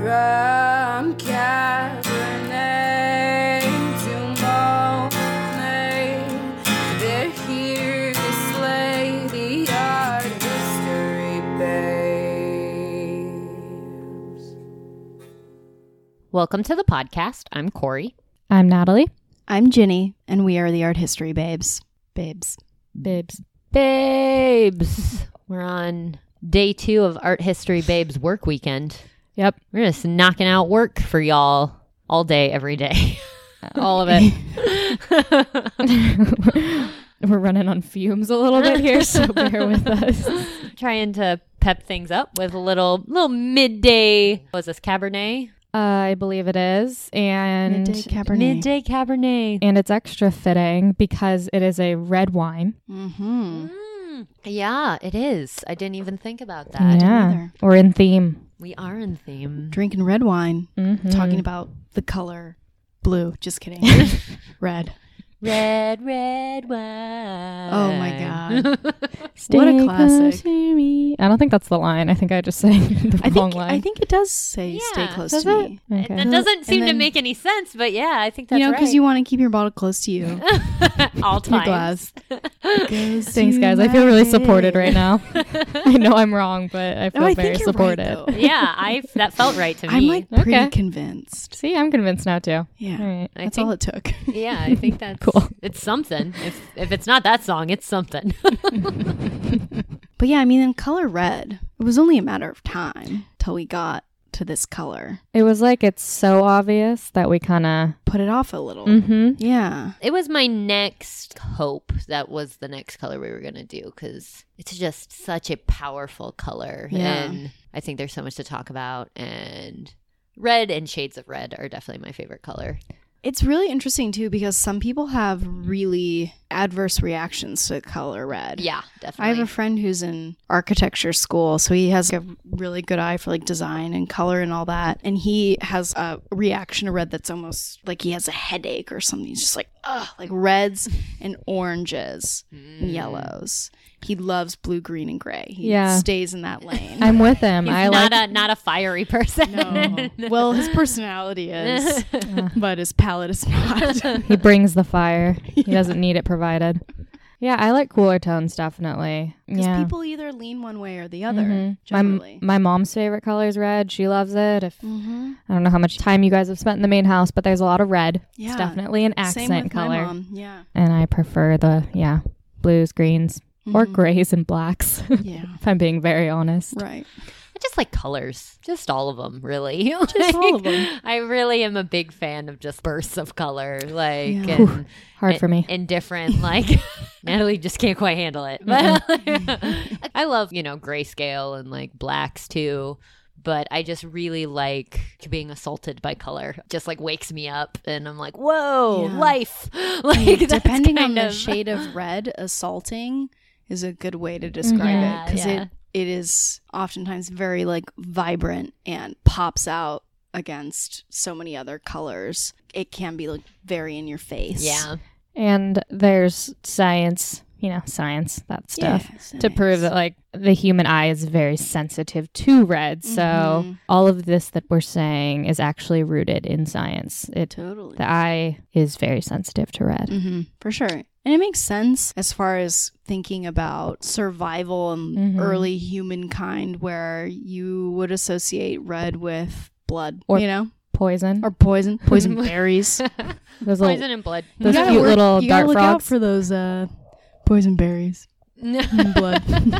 From Cabernet to Monet, they're here to slay the art history babes. Welcome to the podcast. I'm Corey. I'm Natalie. I'm Ginny, and we are the Art History Babes. Babes. We're on day 2 of Art History Babes work weekend. Yep. We're just knocking out work for y'all all day, every day. All of it. We're running on fumes a little bit here, so bear with us. Trying to pep things up with a little midday. Was this Cabernet? I believe it is. And Midday Cabernet. Midday Cabernet. And it's extra fitting because it is a red wine. Mm-hmm. Yeah, it is. I didn't even think about that. Yeah. either. We're in theme. We are in theme. Drinking red wine. Mhm. Talking about the color blue. Just kidding. Red. Red wine. Oh my God. Stay What a close classic. to me. I don't think that's the line. I think I just sang the wrong line. I think it does say stay Yeah. close Does to me. Okay. That doesn't seem And to then- make any sense, but yeah, I think that's You know, because right. you want to keep your bottle close to you. all Your times. glass. Thanks, guys. I feel really supported right now. I know I'm wrong, but I feel No, I very think you're supported. right, though. Yeah, that felt right to me. I'm like pretty Okay. convinced. See, I'm convinced now too. Yeah. All right. I That's think, all it took. yeah, I think that's Cool. It's something. If it's not that song, it's something. But yeah, I mean, in color red, it was only a matter of time till we got to this color. It was like it's so obvious that we kind of. Put it off a little. Mm-hmm. Yeah. It was my next hope. That was the next color we were gonna do because it's just such a powerful color, Yeah. and I think there's so much to talk about. And red and shades of red are definitely my favorite color. It's really interesting too because some people have really adverse reactions to color red. Yeah, I definitely. have a friend who's in architecture school, so he has a really good eye for like design and color and all that. And he has a reaction to red that's almost like he has a headache or something. He's just like, ugh, like reds and oranges and yellows. He loves blue, green, and gray. He Yeah. stays in that lane. I'm with him. He's I not a fiery person. No. Well, his personality is, but his palate is not. He brings the fire. He doesn't need it provided. Yeah, I like cooler tones, definitely. Because Yeah. people either lean one way or the other, Mhm. generally. My mom's favorite color is red. She loves it. Mm-hmm. I don't know how much time you guys have spent in the main house, but there's a lot of red. Yeah. It's definitely an Same accent with color. my mom. Yeah. And I prefer the, blues, greens, or Mhm. grays and blacks, Yeah. if I'm being very honest. Right. I just like colors. Just all of them, really. Just all of them. I really am a big fan of just bursts of color. Like, Yeah. and, Hard for me. And different, like, Natalie just can't quite handle it. But I love, grayscale and like blacks too. But I just really like being assaulted by color. Just like wakes me up and I'm like, whoa, Yeah. life. Like, that's Depending on kind the of- shade of red, assaulting is a good way to describe Yeah, it. Because yeah. it is oftentimes very like vibrant and pops out against so many other colors. It can be like very in your face. Yeah. And there's science, that stuff. To prove that like the human eye is very sensitive to red. So Mhm. all of this that we're saying is actually rooted in science. Totally. The eye is very sensitive to red. Mm-hmm. For sure. And it makes sense as far as thinking about survival and Mhm. early humankind, where you would associate red with blood, Or- Poison. or poison berries. Those Poison little, and blood. those You gotta cute work- little you gotta dart look out frogs. for those poison berries and blood.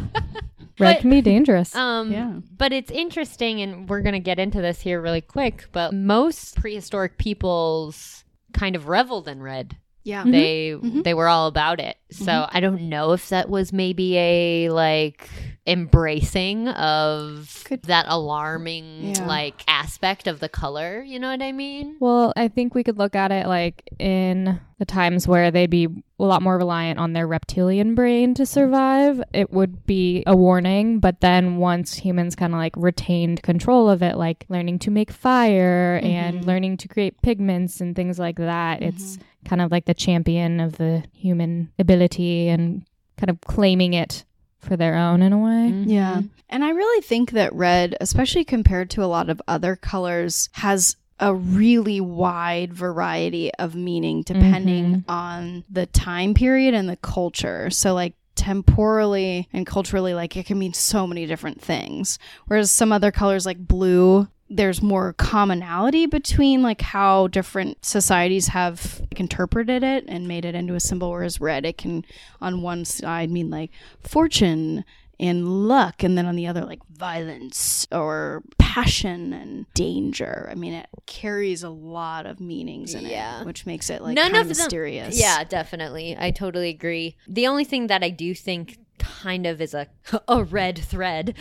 Red But- can be dangerous. Yeah. But it's interesting, and we're going to get into this here really quick, but most prehistoric peoples kind of reveled in red. Yeah. They were all about it. So I don't know if that was maybe a like embracing of that alarming like aspect of the color, you know what I mean? Well, I think we could look at it like in the times where they'd be a lot more reliant on their reptilian brain to survive. It would be a warning, but then once humans kind of like retained control of it, like learning to make fire and learning to create pigments and things like that, it's kind of like the champion of the human ability and kind of claiming it for their own in a way. Yeah. And I really think that red, especially compared to a lot of other colors, has a really wide variety of meaning depending on the time period and the culture. So like temporally and culturally, like it can mean so many different things. Whereas some other colors like blue, there's more commonality between like how different societies have like, interpreted it and made it into a symbol, whereas red, it can on one side mean like fortune and luck, and then on the other like violence or passion and danger. I mean, it carries a lot of meanings in it, which makes it like kind of mysterious. Yeah, definitely. I totally agree. The only thing that I do think kind of is a red thread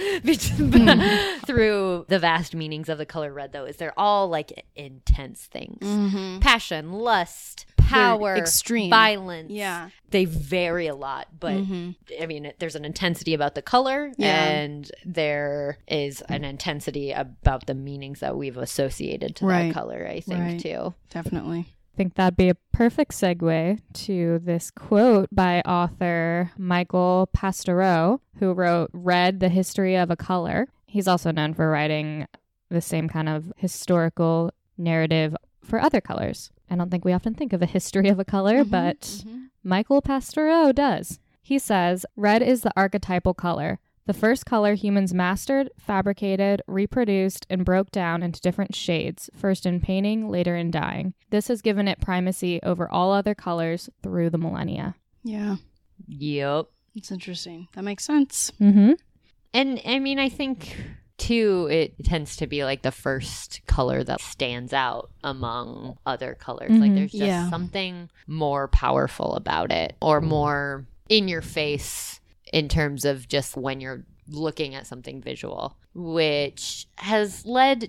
through the vast meanings of the color red, though, is they're all like intense things. Passion, lust, power, extreme violence. Yeah. They vary a lot, but I mean, there's an intensity about the color and there is an intensity about the meanings that we've associated to that color, I think, too. Definitely. I think that'd be a perfect segue to this quote by author Michael Pastoureau, who wrote Red, the History of a Color. He's also known for writing the same kind of historical narrative for other colors. I don't think we often think of a history of a color, but Michael Pastoureau does. He says, red is the archetypal color, the first color humans mastered, fabricated, reproduced, and broke down into different shades, first in painting, later in dyeing. This has given it primacy over all other colors through the millennia. Yeah. Yep. It's interesting. That makes sense. And I mean, I think too, it tends to be like the first color that stands out among other colors. Like there's just something more powerful about it, or more in your face in terms of just when you're looking at something visual, which has led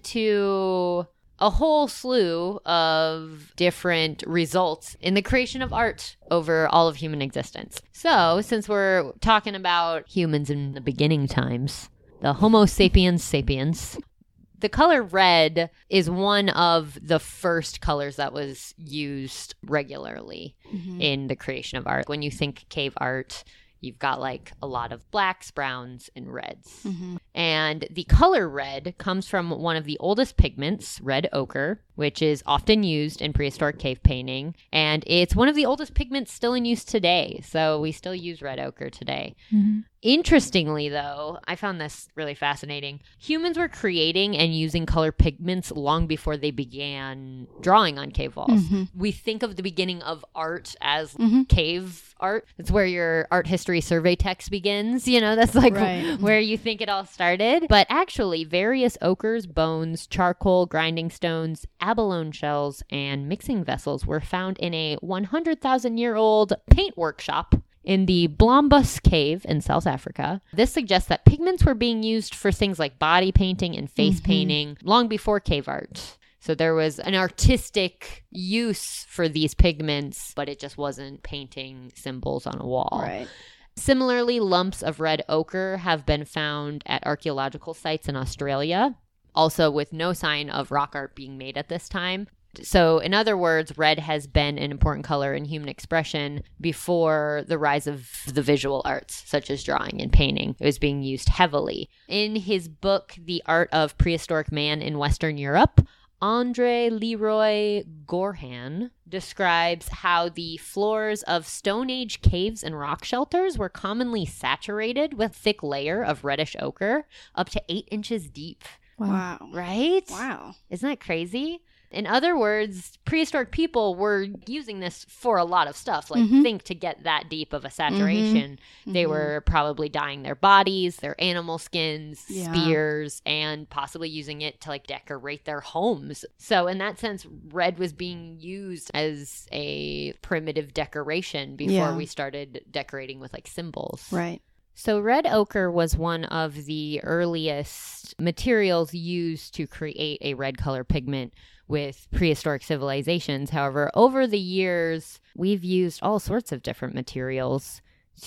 to a whole slew of different results in the creation of art over all of human existence. So, since we're talking about humans in the beginning times, the Homo sapiens sapiens, the color red is one of the first colors that was used regularly in the creation of art. When you think cave art, you've got like a lot of blacks, browns, and reds. And the color red comes from one of the oldest pigments, red ochre, which is often used in prehistoric cave painting. And it's one of the oldest pigments still in use today. So we still use red ochre today. Interestingly, though, I found this really fascinating. Humans were creating and using color pigments long before they began drawing on cave walls. We think of the beginning of art as cave art. It's where your art history survey text begins. You know, that's like where you think it all started. But actually, various ochres, bones, charcoal, grinding stones, abalone shells, and mixing vessels were found in a 100,000-year-old paint workshop in the Blombus Cave in South Africa. This suggests that pigments were being used for things like body painting and face painting long before cave art. So there was an artistic use for these pigments, but it just wasn't painting symbols on a wall. Right. Similarly, lumps of red ochre have been found at archaeological sites in Australia, also with no sign of rock art being made at this time. So, in other words, red has been an important color in human expression before the rise of the visual arts, such as drawing and painting. It was being used heavily. In his book, The Art of Prehistoric Man in Western Europe, André Leroy Gorhan describes how the floors of Stone Age caves and rock shelters were commonly saturated with a thick layer of reddish ochre, up to 8 inches deep. Wow. Right? Wow. Isn't that crazy? In other words, prehistoric people were using this for a lot of stuff. Like, think to get that deep of a saturation, they were probably dyeing their bodies, their animal skins, spears, and possibly using it to like decorate their homes. So in that sense, red was being used as a primitive decoration before we started decorating with like symbols. Right. So red ochre was one of the earliest materials used to create a red color pigment with prehistoric civilizations. However, over the years, we've used all sorts of different materials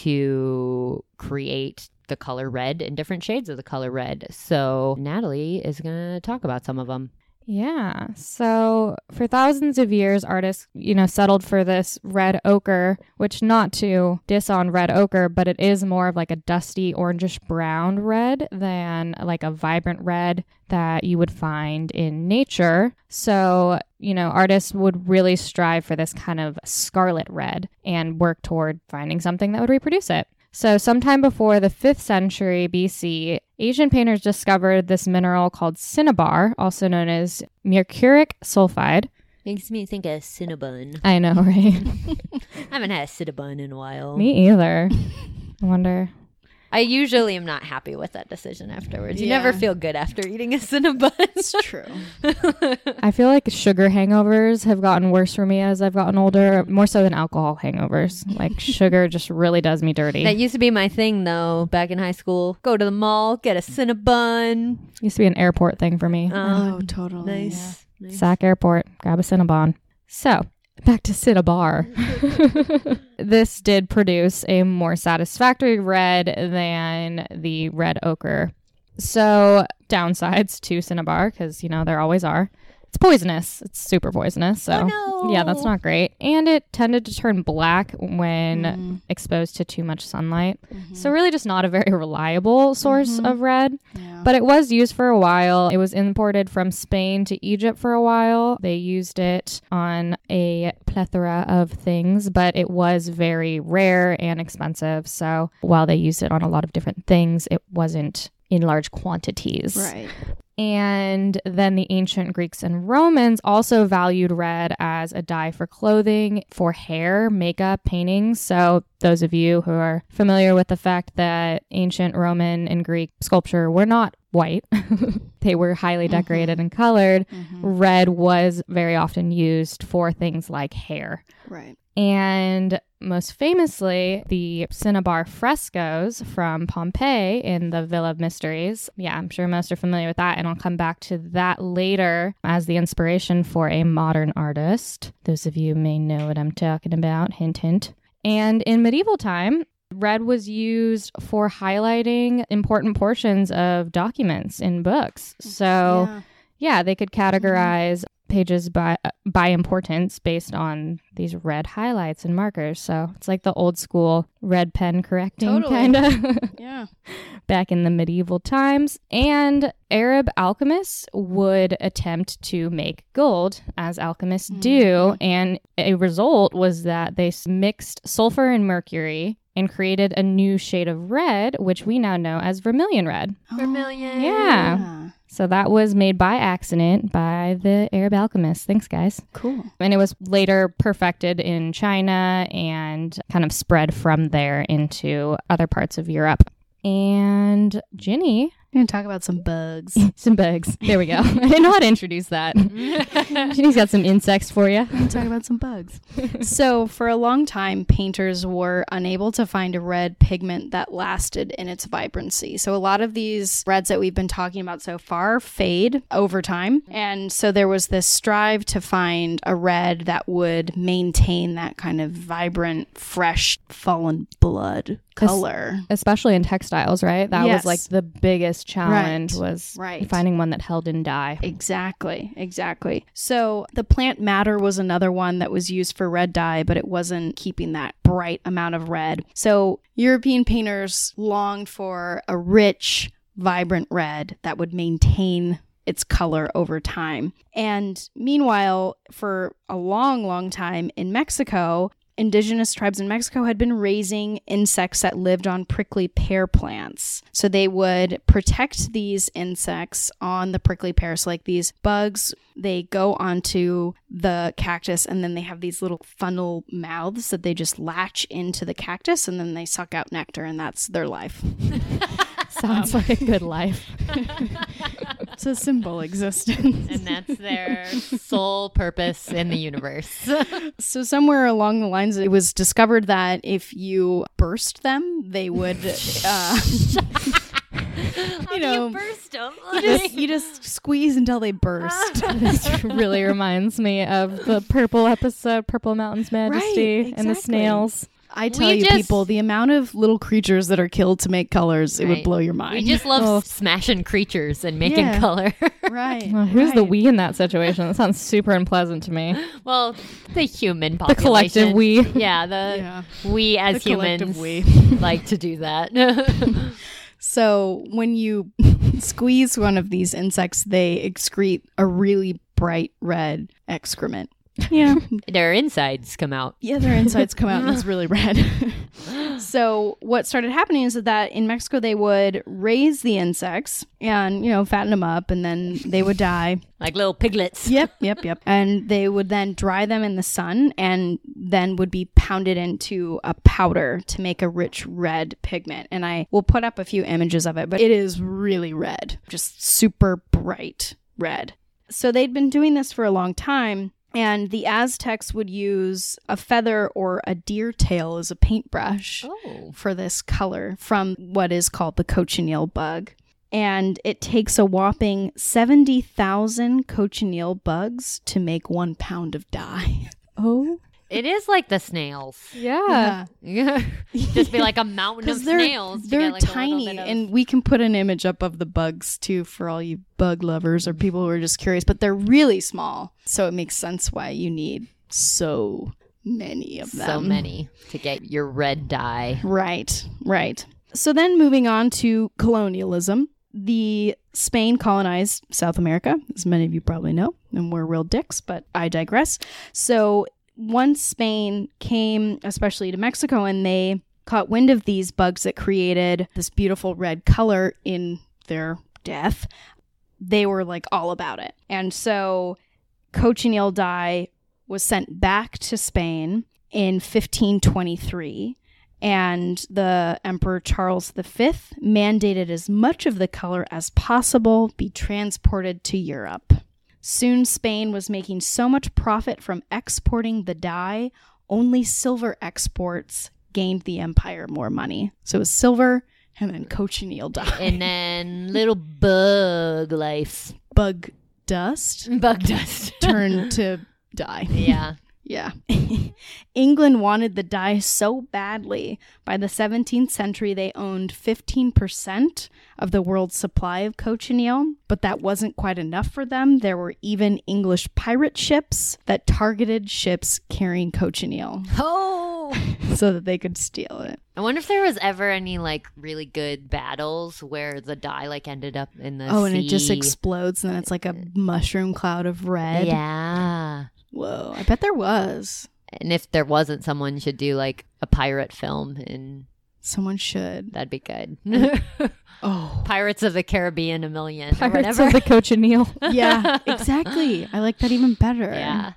to create the color red and different shades of the color red. So Natalie is going to talk about some of them. Yeah. So for thousands of years, artists, settled for this red ochre, which not to diss on red ochre, but it is more of like a dusty orangish brown red than like a vibrant red that you would find in nature. So, artists would really strive for this kind of scarlet red and work toward finding something that would reproduce it. So sometime before the 5th century BC, Asian painters discovered this mineral called cinnabar, also known as mercuric sulfide. Makes me think of Cinnabon. I know, right? I haven't had a Cinnabon in a while. Me either. I wonder. I usually am not happy with that decision afterwards. You Yeah. never feel good after eating a Cinnabon. It's true. I feel like sugar hangovers have gotten worse for me as I've gotten older, more so than alcohol hangovers. Like sugar just really does me dirty. That used to be my thing, though, back in high school. Go to the mall, get a Cinnabon. Used to be an airport thing for me. Oh, totally. Nice. Nice. Sac Airport, grab a Cinnabon. So, back to Cinnabar. This did produce a more satisfactory red than the red ochre. So, downsides to Cinnabar, because, there always are. It's poisonous. It's super poisonous. So, Oh, no. yeah, that's not great. And it tended to turn black when exposed to too much sunlight. So, really just not a very reliable source of red. Yeah. But it was used for a while. It was imported from Spain to Egypt for a while. They used it on a plethora of things, but it was very rare and expensive. So while they used it on a lot of different things, it wasn't in large quantities. Right. And then the ancient Greeks and Romans also valued red as a dye for clothing, for hair, makeup, paintings. So those of you who are familiar with the fact that ancient Roman and Greek sculpture were not white, they were highly decorated and colored, red was very often used for things like hair. Right. And most famously, the cinnabar frescoes from Pompeii in the Villa of Mysteries. Yeah, I'm sure most are familiar with that, and I'll come back to that later as the inspiration for a modern artist. Those of you may know what I'm talking about, hint, hint. And in medieval time, red was used for highlighting important portions of documents in books. So, yeah, they could categorize pages by importance based on these red highlights and markers. So it's like the old school red pen correcting kind of Yeah. back in the medieval times. And Arab alchemists would attempt to make gold, as alchemists do. And a result was that they mixed sulfur and mercury and created a new shade of red, which we now know as vermilion red. Vermilion. Yeah. So that was made by accident by the Arab alchemists. Thanks, guys. Cool. And it was later perfected in China and kind of spread from there into other parts of Europe. And Ginny, We're going to talk about some bugs. some bugs. There we go. I didn't know how to introduce that. Ginny's got some insects for you. We're going to talk about some bugs. So for a long time, painters were unable to find a red pigment that lasted in its vibrancy. So a lot of these reds that we've been talking about so far fade over time. And so there was this strive to find a red that would maintain that kind of vibrant, fresh, fallen blood color. Especially in textiles, right? That Yes. was like the biggest challenge was Right. finding one that held in dye. Exactly. So the plant madder was another one that was used for red dye, but it wasn't keeping that bright amount of red. So European painters longed for a rich, vibrant red that would maintain its color over time. And meanwhile, for a long, long time in Mexico, indigenous tribes in Mexico had been raising insects that lived on prickly pear plants. So they would protect these insects on the prickly pear. So like these bugs, they go onto the cactus and then they have these little funnel mouths that they just latch into the cactus and then they suck out nectar and that's their life. Sounds like a good life. It's a simple existence. And that's their sole purpose in the universe. So somewhere along the lines, it was discovered that if you burst them, they would, you know, burst them. you just squeeze until they burst. This really reminds me of the purple episode, Purple Mountain's Majesty, and the exactly. snails. I tell We you, just- people, the amount of little creatures that are killed to make colors, it would Right. blow your mind. We just love Oh. smashing creatures and making Yeah. color. right. Well, who's the right. we in that situation? That sounds super unpleasant to me. Well, the human The population. collective we. Yeah, the Yeah. we as The collective humans we. like to do that. So when you squeeze one of these insects, they excrete a really bright red excrement. Yeah. Their insides come out. Yeah, their insides come out and it's really red. So what started happening is that in Mexico they would raise the insects and, fatten them up and then they would die. Like little piglets. Yep. And they would then dry them in the sun and then would be pounded into a powder to make a rich red pigment. And I will put up a few images of it, but it is really red, just super bright red. So they'd been doing this for a long time. And the Aztecs would use a feather or a deer tail as a paintbrush Oh. for this color from what is called the cochineal bug. And it takes a whopping 70,000 cochineal bugs to make 1 pound of dye. Oh. It is like the snails. Yeah. Yeah. Just be like a mountain of Because they're, snails. to they're get, like, a little tiny, bit of- and we can put an image up of the bugs too for all you bug lovers or people who are just curious, but they're really small. So it makes sense why you need so many of them. so many to get your red dye. Right. So then moving on to colonialism. Spain colonized South America, as many of you probably know, and we're real dicks, but I digress. So once Spain came, especially to Mexico, and they caught wind of these bugs that created this beautiful red color in their death, they were like all about it. And so cochineal dye was sent back to Spain in 1523. And the Emperor Charles V mandated as much of the color as possible be transported to Europe. Soon Spain was making so much profit from exporting the dye, only silver exports gained the empire more money. So it was silver and then cochineal dye. And then little bug life. Bug dust Bug dust. turned to dye. Yeah. Yeah. England wanted the dye so badly. By the 17th century, they owned 15% of the world's supply of cochineal, but that wasn't quite enough for them. There were even English pirate ships that targeted ships carrying cochineal Oh. so that they could steal it. I wonder if there was ever any like really good battles where the dye like ended up in the Oh, and sea. it just explodes, and then it's like a mushroom cloud of red. Yeah. Whoa, I bet there was. And if there wasn't, someone should do like a pirate film, and Someone should. that'd be good. Oh. Pirates of the Caribbean, a million, or Pirates whatever. of the cochineal. Yeah, exactly. I like that even better. Yeah.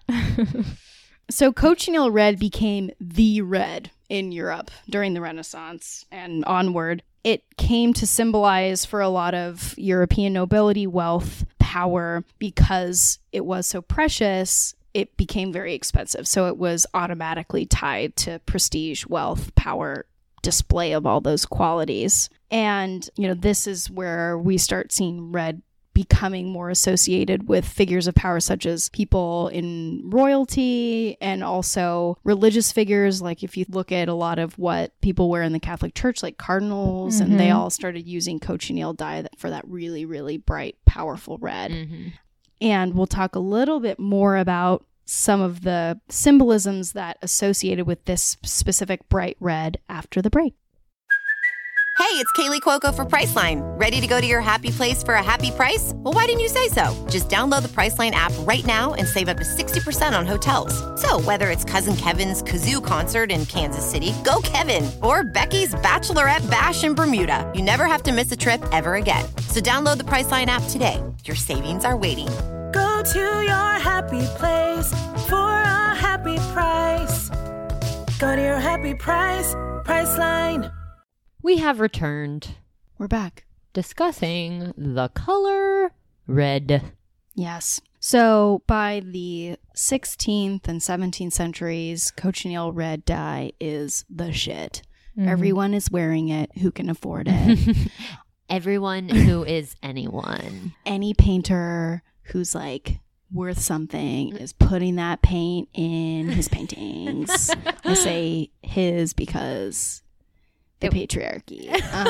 So cochineal red became the red in Europe during the Renaissance and onward. It came to symbolize for a lot of European nobility wealth, power, because it was so precious. It became very expensive. So it was automatically tied to prestige, wealth, power, display of all those qualities. And, this is where we start seeing red becoming more associated with figures of power, such as people in royalty and also religious figures. Like if you look at a lot of what people wear in the Catholic Church, like cardinals, and they all started using cochineal dye for that really, really bright, powerful red. Mm-hmm. And we'll talk a little bit more about some of the symbolisms that associated with this specific bright red after the break. Hey, it's Kaylee Cuoco for Priceline. Ready to go to your happy place for a happy price? Well, why didn't you say so? Just download the Priceline app right now and save up to 60% on hotels. So whether it's Cousin Kevin's Kazoo Concert in Kansas City, go Kevin, or Becky's Bachelorette Bash in Bermuda, you never have to miss a trip ever again. So download the Priceline app today. Your savings are waiting. Go to your happy place for a happy price. Go to your happy price, Priceline. We have returned, We're back. discussing the color red. Yes. So by the 16th and 17th centuries, cochineal red dye is the shit. Everyone is wearing it who can afford it. Everyone who is anyone. Any painter who's like worth something is putting that paint in his paintings. I say his because the patriarchy.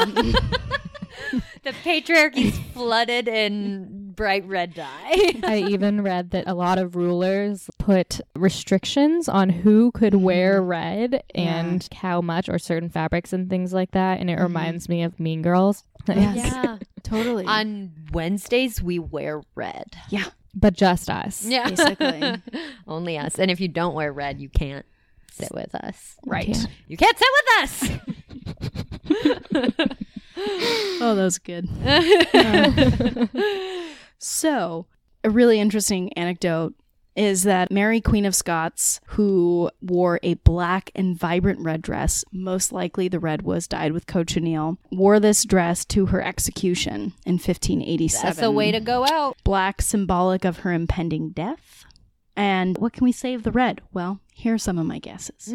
The patriarchy's flooded in bright red dye. I even read that a lot of rulers put restrictions on who could wear red and how much, or certain fabrics and things like that. And it reminds me of Mean Girls. Yes. Yeah. Totally. On Wednesdays, we wear red. Yeah. But just us. Yeah. Basically. Only us. And if you don't wear red, you can't sit with us. Right. You can't sit with us. Oh, that was good. So, a really interesting anecdote is that Mary, Queen of Scots, who wore a black and vibrant red dress, most likely the red was dyed with cochineal, wore this dress to her execution in 1587. That's a way to go out. Black, symbolic of her impending death. And what can we say of the red? Well, here are some of my guesses.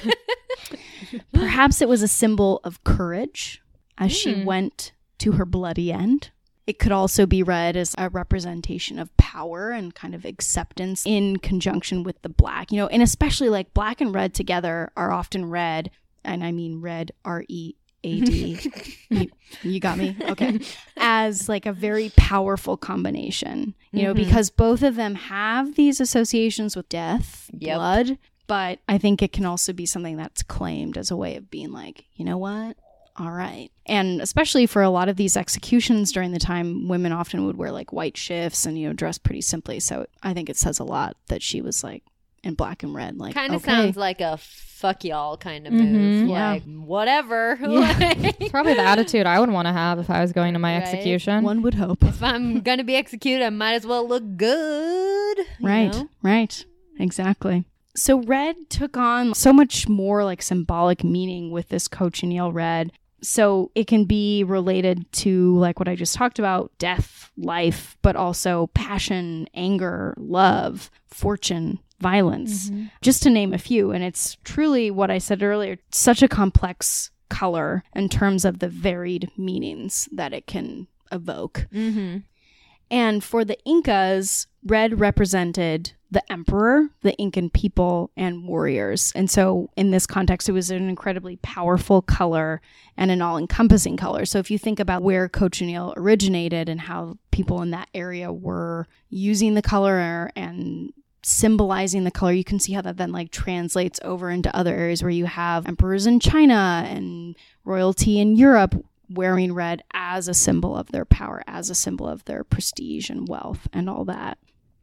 Perhaps it was a symbol of courage as she went to her bloody end. It could also be read as a representation of power and kind of acceptance in conjunction with the black. You know, and especially like black and red together are often read, and I mean red, R-E-A-D. You got me? Okay. As like a very powerful combination, you know, because both of them have these associations with death, blood, but I think it can also be something that's claimed as a way of being like, you know what? All right. And especially for a lot of these executions during the time, women often would wear like white shifts and, you know, dress pretty simply. So I think it says a lot that she was like in black and red. Like, Kind of okay. sounds like a fuck y'all kind of move. Yeah. Like, whatever. It's probably the attitude I would want to have if I was going to my Right. execution. One would hope. If I'm going to be executed, I might as well look good. Right. know? Right. Exactly. So red took on so much more like symbolic meaning with this cochineal red. So it can be related to like what I just talked about, death, life, but also passion, anger, love, fortune, violence, just to name a few. And it's truly what I said earlier, such a complex color in terms of the varied meanings that it can evoke. Mm-hmm. And for the Incas, red represented the emperor, the Incan people, and warriors. And so in this context, it was an incredibly powerful color and an all-encompassing color. So if you think about where cochineal originated and how people in that area were using the color and symbolizing the color, you can see how that then like translates over into other areas where you have emperors in China and royalty in Europe wearing red as a symbol of their power, as a symbol of their prestige and wealth and all that.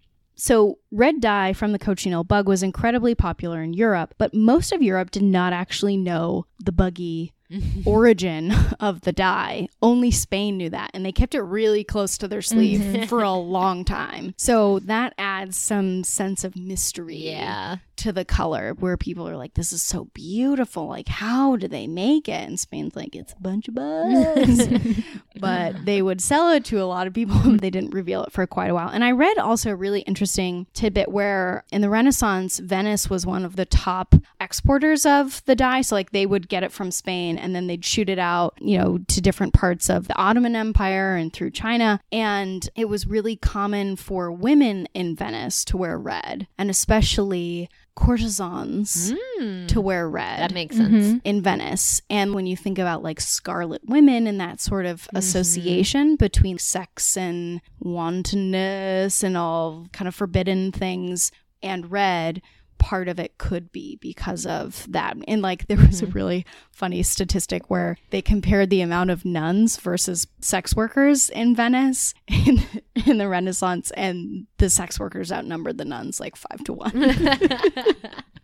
So red dye from the cochineal bug was incredibly popular in Europe, but most of Europe did not actually know the buggy origin of the dye. Only Spain knew that, and they kept it really close to their sleeve for a long time. So that adds some sense of mystery to the color, where people are like, this is so beautiful. Like, how do they make it? And Spain's like, it's a bunch of bugs. But they would sell it to a lot of people. They didn't reveal it for quite a while. And I read also a really interesting tidbit where in the Renaissance, Venice was one of the top exporters of the dye. So like they would get it from Spain and then they'd shoot it out, you know, to different parts of the Ottoman Empire and through China. And it was really common for women in Venice to wear red, and especially courtesans to wear red. That makes sense. In Venice. And when you think about like scarlet women and that sort of association between sex and wantonness and all kind of forbidden things and red, part of it could be because of that. And like there was a really funny statistic where they compared the amount of nuns versus sex workers in Venice in the Renaissance, and the sex workers outnumbered the nuns like 5-1.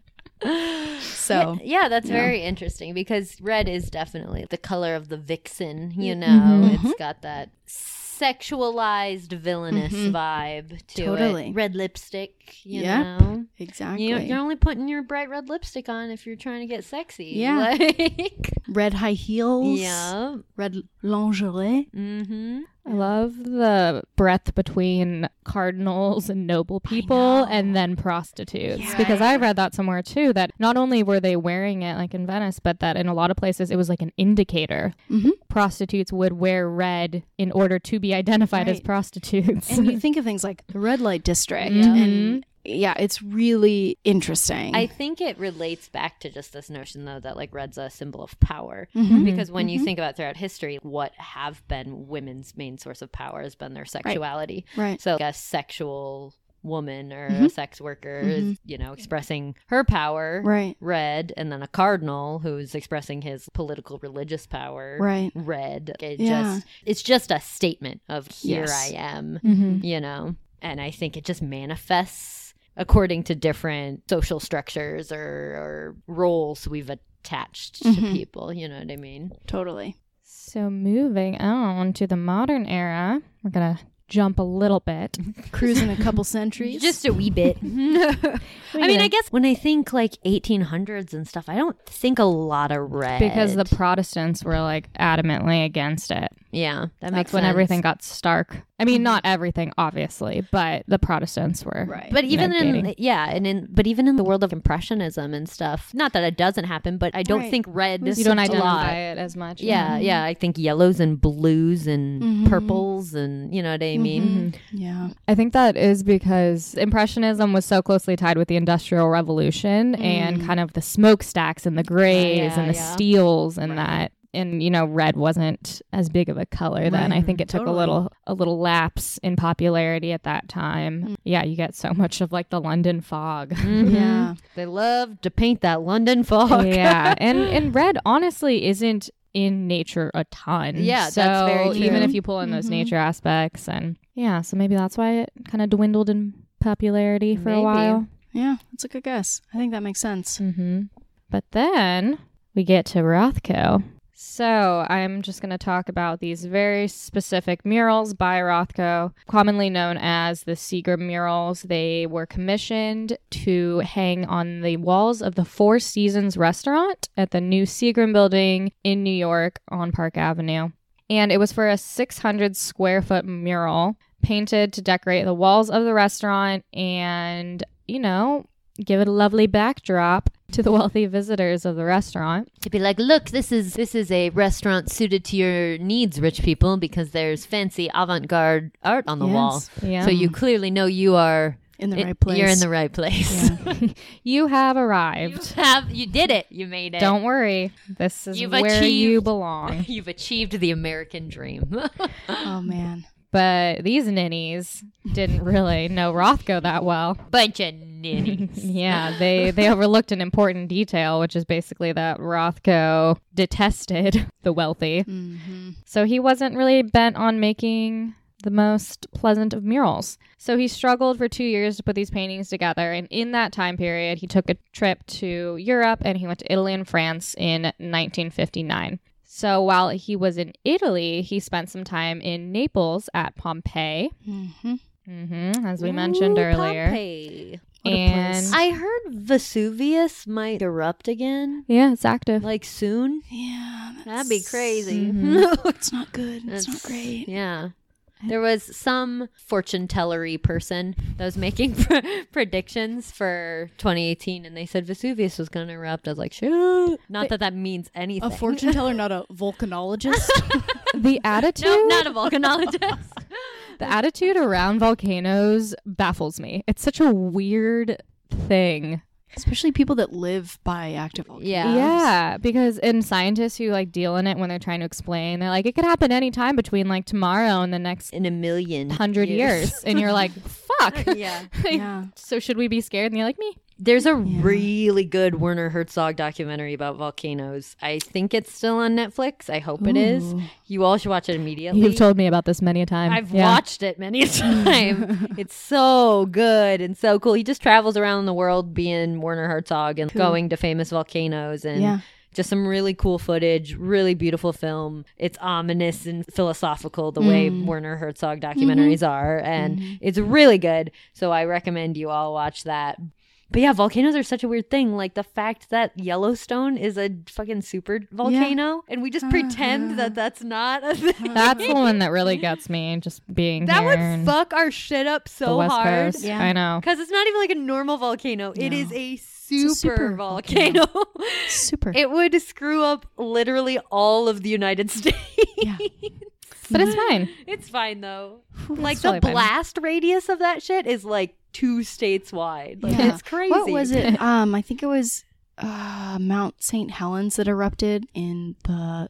So yeah, that's very interesting, because red is definitely the color of the vixen, you know. It's got that sexualized villainous vibe to it. Red lipstick, you know. Exactly. You're only putting your bright red lipstick on if you're trying to get sexy. Yeah. Like, red high heels. yeah. Red lingerie. Mm-hmm. I love the breadth between cardinals and noble people and then prostitutes. Because I read that somewhere too, that not only were they wearing it like in Venice, but that in a lot of places it was like an indicator. Mm-hmm. Prostitutes would wear red in order to be identified as Right. prostitutes. And you think of things like the red light district. Yeah. And yeah, it's really interesting. I think it relates back to just this notion, though, that like red's a symbol of power. Mhm. Because when you think about throughout history, what have been women's main source of power has been their sexuality. Right. So like a sexual woman or a sex worker is, you know, expressing her power, Right. red, and then a cardinal who's expressing his political religious power, Right. red. Yeah. It's just a statement of here Yes. I am, Mhm. you know, and I think it just manifests according to different social structures or roles we've attached to people, you know what I mean? Totally. So moving on to the modern era, we're going to jump a little bit. Cruising a couple centuries. Just a wee bit. I mean, I guess when I think like 1800s and stuff, I don't think a lot of red. Because the Protestants were like adamantly against it. yeah, that makes That's when sense. everything got stark. I mean, not everything, obviously, but the Protestants were. Right. But even negating. but even in the world of impressionism and stuff, not that it doesn't happen, but I don't Right. think red You don't a identify lot. it as much. Yeah, yeah. I think yellows and blues and purples and you know what I mean. Yeah. I think that is because Impressionism was so closely tied with the Industrial Revolution and kind of the smokestacks and the grays and the steels and that. And, you know, red wasn't as big of a color then. I think it took Totally. a little lapse in popularity at that time. Yeah, you get so much of like the London fog. Yeah. They love to paint that London fog. Yeah, and red honestly isn't in nature a ton. Yeah, so that's very true. even if you pull in those nature aspects, and yeah, so maybe that's why it kind of dwindled in popularity for a Maybe. while. Yeah. That's a good guess. I think that makes sense. But then we get to Rothko. So I'm just going to talk about these very specific murals by Rothko, commonly known as the Seagram murals. They were commissioned to hang on the walls of the Four Seasons restaurant at the new Seagram building in New York on Park Avenue. And it was for a 600 square foot mural painted to decorate the walls of the restaurant and, you know, give it a lovely backdrop to the wealthy visitors of the restaurant. To be like, look, this is a restaurant suited to your needs, rich people, because there's fancy avant-garde art on the wall. Yeah. So you clearly know you are In the right place. You're in the right place. You have arrived. You did it. You made it. Don't worry. This is You've where you achieved- belong. You've achieved the American dream. Oh, man. But these ninnies didn't really know Rothko that well. Bunch of ninnies. Yeah, they overlooked an important detail, which is basically that Rothko detested the wealthy. So he wasn't really bent on making the most pleasant of murals. So he struggled for 2 years to put these paintings together. And in that time period, he took a trip to Europe and he went to Italy and France in 1959. So while he was in Italy, he spent some time in Naples at Pompeii, as we mentioned earlier. Pompeii. And I heard Vesuvius might erupt again, yeah, it's active. like soon. Yeah. That'd be crazy. It's not good. It's not great. Yeah. There was some fortune tellery person that was making predictions for 2018, and they said Vesuvius was going to erupt. I was like, shoot. Not that means anything. A fortune teller, not a volcanologist. The attitude, No, not a volcanologist. the attitude around volcanoes baffles me. It's such a weird thing. Especially people that live by active volcanoes. Yeah, because and scientists who like deal in it when they're trying to explain, they're like, it could happen anytime between like tomorrow and the next In a million 100 years. And you're like, fuck. Yeah. Yeah. So should we be scared? And you're like, me. There's a really good Werner Herzog documentary about volcanoes. I think it's still on Netflix. I hope it is. You all should watch it immediately. You've told me about this many a time. I've watched it many a time. It's so good and so cool. He just travels around the world being Werner Herzog and going to famous volcanoes and just some really cool footage, really beautiful film. It's ominous and philosophical the way Werner Herzog documentaries are, and it's really good. So I recommend you all watch that. But yeah, volcanoes are such a weird thing. Like the fact that Yellowstone is a fucking super volcano and we just pretend that that's not a thing. That's the one that really gets me, just being That here would in fuck our shit up the so West hard. Coast. I know. Because it's not even like a normal volcano. It is a super, super volcano. Super. It would screw up literally all of the United States. Yeah. But it's fine. It's fine though. Like the totally fine. blast radius of that shit is like 2 states wide. Like Yeah. it's crazy. What was it? I think it was Mount St. Helens that erupted in the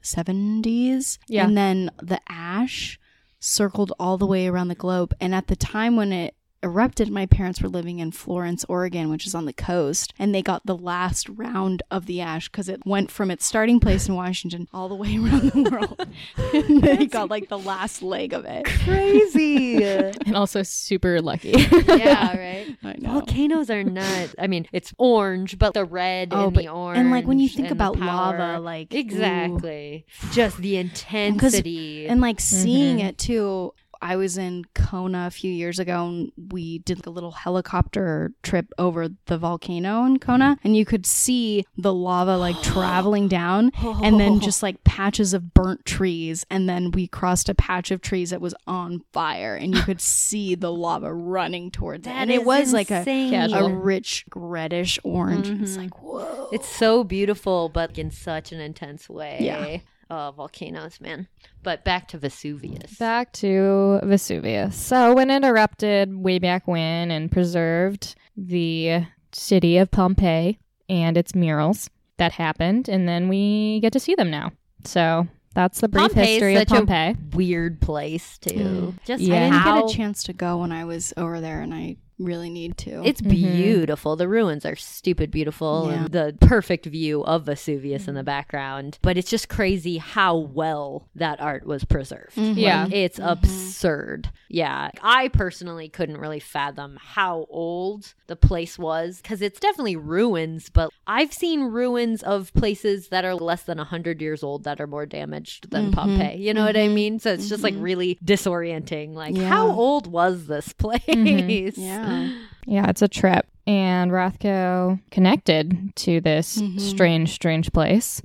70s. Yeah. And then the ash circled all the way around the globe. And at the time when it erupted, my parents were living in Florence, Oregon, which is on the coast, and they got the last round of the ash because it went from its starting place in Washington all the way around the world. And they got like the last leg of it. crazy. And also super lucky. Yeah, right. I know. Volcanoes are not. I mean, it's orange, but the red and the orange. and like when you think and the about power. lava, like exactly, just the intensity. and like seeing it too. I was in Kona a few years ago and we did like a little helicopter trip over the volcano in Kona and you could see the lava like traveling down and then just like patches of burnt trees and then we crossed a patch of trees that was on fire and you could see the lava running towards it. And it was like a rich reddish orange. It's like, whoa. It's so beautiful, but in such an intense way. Yeah. Volcanoes, man. But back to Vesuvius. Back to Vesuvius. So when it erupted way back when and preserved the city of Pompeii and its murals, that happened, and then we get to see them now. So that's the brief Pompeii's history of such Pompeii. a weird place too. Just Yeah. I didn't how get a chance to go when I was over there and I really need to. it's beautiful. The ruins are stupid beautiful Yeah. and the perfect view of Vesuvius in the background. But it's just crazy how well that art was preserved. Yeah. Like, it's absurd. Yeah. I personally couldn't really fathom how old the place was because it's definitely ruins, but I've seen ruins of places that are less than 100 years old that are more damaged than Pompeii. You know what I mean? So it's just like really disorienting. Like, how old was this place? Yeah. Yeah, it's a trip. And Rothko connected to this strange place.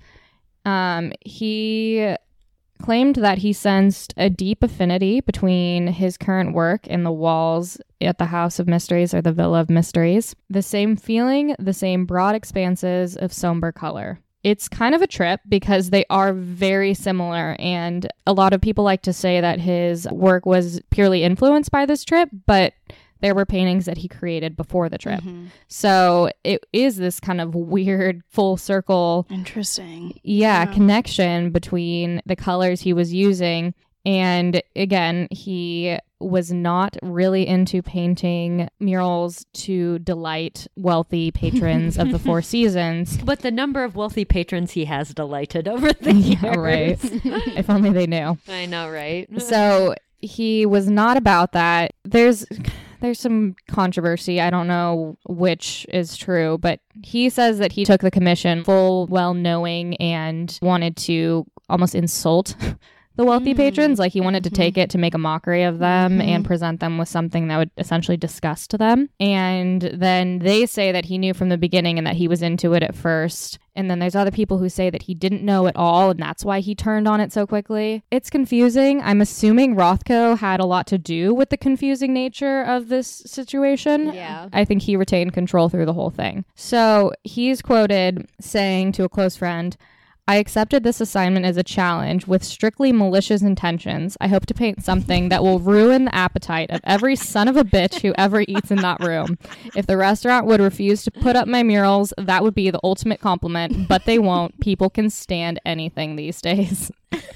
He claimed that he sensed a deep affinity between his current work and the walls at the House of Mysteries or the Villa of Mysteries. The same feeling, the same broad expanses of somber color. It's kind of a trip because they are very similar, and a lot of people like to say that his work was purely influenced by this trip, but there were paintings that he created before the trip. So it is this kind of weird full circle Interesting. connection between the colors he was using. And again, he was not really into painting murals to delight wealthy patrons of the Four Seasons. But the number of wealthy patrons he has delighted over the years. Yeah, right. If only they knew. I know, right? So he was not about that. There's some controversy. I don't know which is true, but he says that he took the commission full well knowing and wanted to almost insult the wealthy patrons. Like he wanted to take it to make a mockery of them and present them with something that would essentially disgust them. And then they say that he knew from the beginning and that he was into it at first. And then there's other people who say that he didn't know at all and that's why he turned on it so quickly. It's confusing. I'm assuming Rothko had a lot to do with the confusing nature of this situation. Yeah. I think he retained control through the whole thing. So he's quoted saying to a close friend, "I accepted this assignment as a challenge with strictly malicious intentions. I hope to paint something that will ruin the appetite of every son of a bitch who ever eats in that room. If the restaurant would refuse to put up my murals, that would be the ultimate compliment, but they won't. People can stand anything these days."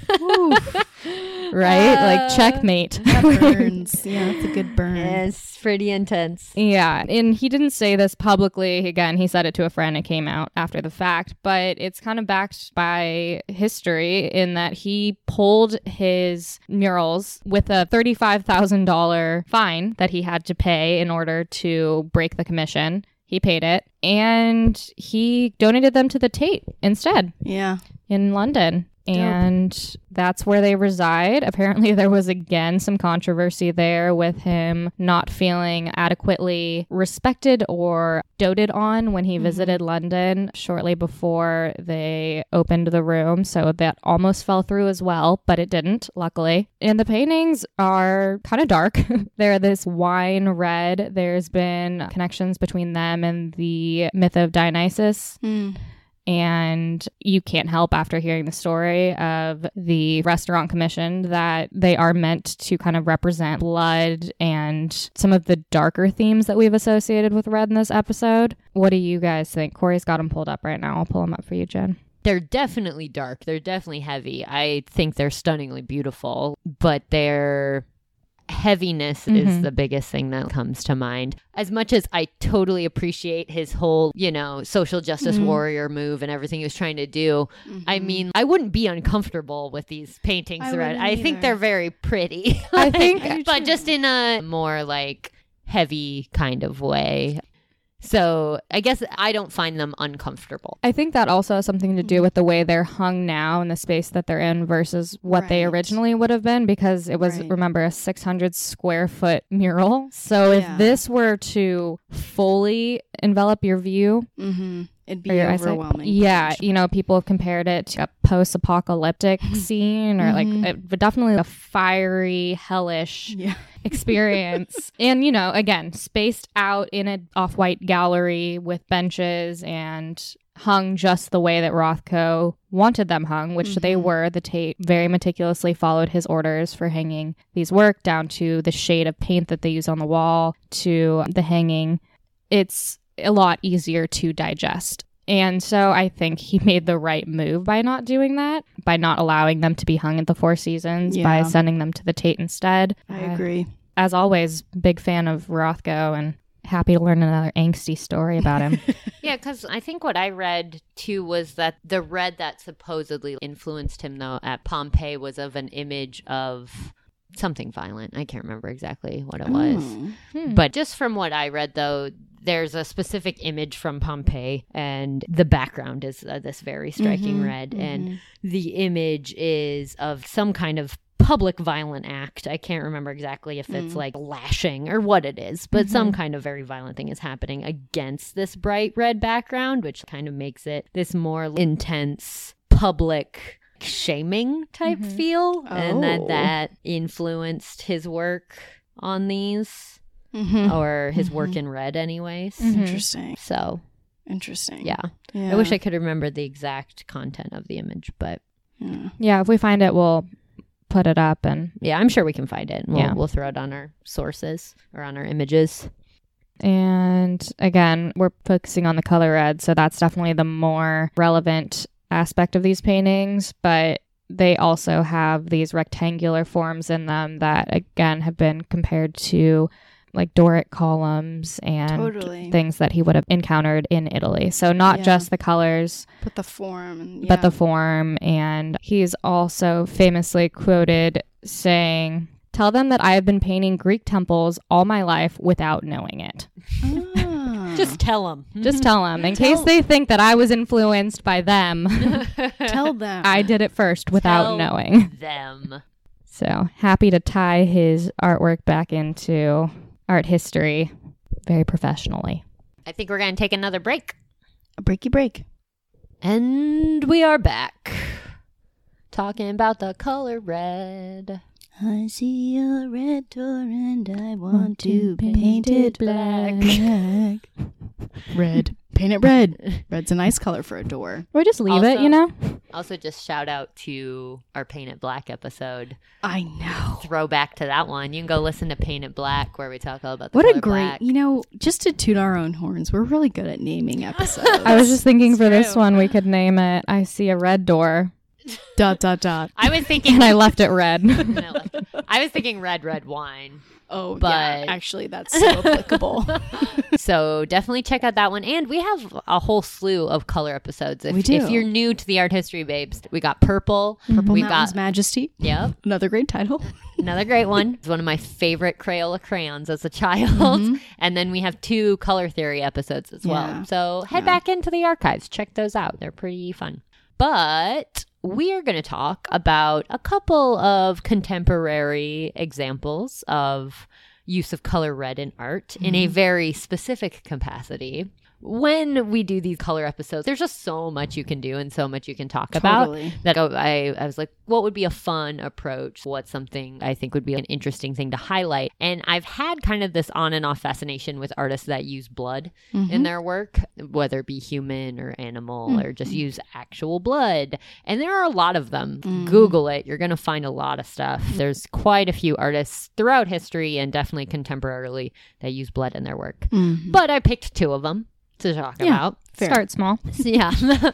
Right? Like checkmate. That burns. Yeah, that's a good burn. It's pretty intense. Yeah, and he didn't say this publicly. Again, he said it to a friend. It came out after the fact, but it's kind of backed by history in that he pulled his murals with a $35,000 fine that he had to pay in order to break the commission. He paid it, and he donated them to the Tate instead Yeah. in London. and that's where they reside. Apparently, there was again some controversy there with him not feeling adequately respected or doted on when he visited London shortly before they opened the room. So that almost fell through as well, but it didn't, luckily. And the paintings are kind of dark. They're this wine red. There's been connections between them and the myth of Dionysus. And you can't help after hearing the story of the restaurant commission that they are meant to kind of represent blood and some of the darker themes that we've associated with red in this episode. What do you guys think? Corey's got them pulled up right now. I'll pull them up for you, Jen. They're definitely dark. They're definitely heavy. I think they're stunningly beautiful, but their heaviness is the biggest thing that comes to mind. As much as I totally appreciate his whole, social justice warrior move and everything he was trying to do, I mean, I wouldn't be uncomfortable with these paintings. I think they're very pretty. I think, but just in a more like heavy kind of way. So I guess I don't find them uncomfortable. I think that also has something to do with the way they're hung now and the space that they're in versus what they originally would have been, because it was, remember, a 600 square foot mural. So if this were to fully envelop your view, it'd be overwhelming. Yeah, people have compared it to a post-apocalyptic scene or definitely a fiery, hellish experience. And, again, spaced out in an off-white gallery with benches and hung just the way that Rothko wanted them hung, which they were. The Tate very meticulously followed his orders for hanging these work, down to the shade of paint that they use on the wall, to the hanging. It's a lot easier to digest. And so I think he made the right move by not doing that, by not allowing them to be hung at the Four Seasons, by sending them to the Tate instead. I agree. As always, big fan of Rothko and happy to learn another angsty story about him. Yeah, because I think what I read too was that the red that supposedly influenced him though at Pompeii was of an image of something violent. I can't remember exactly what it was. But just from what I read though, there's a specific image from Pompeii and the background is this very striking red. And the image is of some kind of public violent act. I can't remember exactly if it's like lashing or what it is, but some kind of very violent thing is happening against this bright red background, which kind of makes it this more intense public shaming type feel. And that influenced his work on these. Or his work in red anyways. Interesting. So interesting. Yeah. I wish I could remember the exact content of the image, but yeah, if we find it, we'll put it up. And yeah, I'm sure we can find it. We'll throw it on our sources or on our images. And again, we're focusing on the color red, so that's definitely the more relevant aspect of these paintings, but they also have these rectangular forms in them that again have been compared to like Doric columns and things that he would have encountered in Italy. So not just the colors, but the form. But the form. And he's also famously quoted saying, "Tell them that I have been painting Greek temples all my life without knowing it." Just tell them. Just tell them. In case they think that I was influenced by them. Tell them. I did it first without knowing. Them. So happy to tie his artwork back into art history very professionally. I think we're going to take another break. A breaky break. And we are back. Talking about the color red. I see a red door and I want to paint it black. Red. Paint it red. Red's a nice color for a door. Or just leave Also- it, Also, just shout out to our Paint It Black episode. I know. Throwback to that one. You can go listen to Paint It Black where we talk all about the What color a great, black. just to toot our own horns, we're really good at naming episodes. I was just thinking for this one, we could name it, I see a red door. ... I was thinking... And I left it red. I was thinking red wine. Oh, but yeah. Actually, that's so applicable. So definitely check out that one. And we have a whole slew of color episodes. We do. If you're new to the Art History Babes, we got Purple. Purple we Mountain's got Majesty. Yep. Another great title. Another great one. It's one of my favorite Crayola crayons as a child. And then we have 2 color theory episodes as well. Yeah. So head back into the archives. Check those out. They're pretty fun. But we are going to talk about a couple of contemporary examples of use of color red in art in a very specific capacity. When we do these color episodes, there's just so much you can do and so much you can talk about that I was like, what would be a fun approach? What's something I think would be an interesting thing to highlight? And I've had kind of this on and off fascination with artists that use blood in their work, whether it be human or animal or just use actual blood. And there are a lot of them. Google it. You're going to find a lot of stuff. There's quite a few artists throughout history and definitely contemporarily that use blood in their work. But I picked 2 of them to talk about. Start small. Yeah.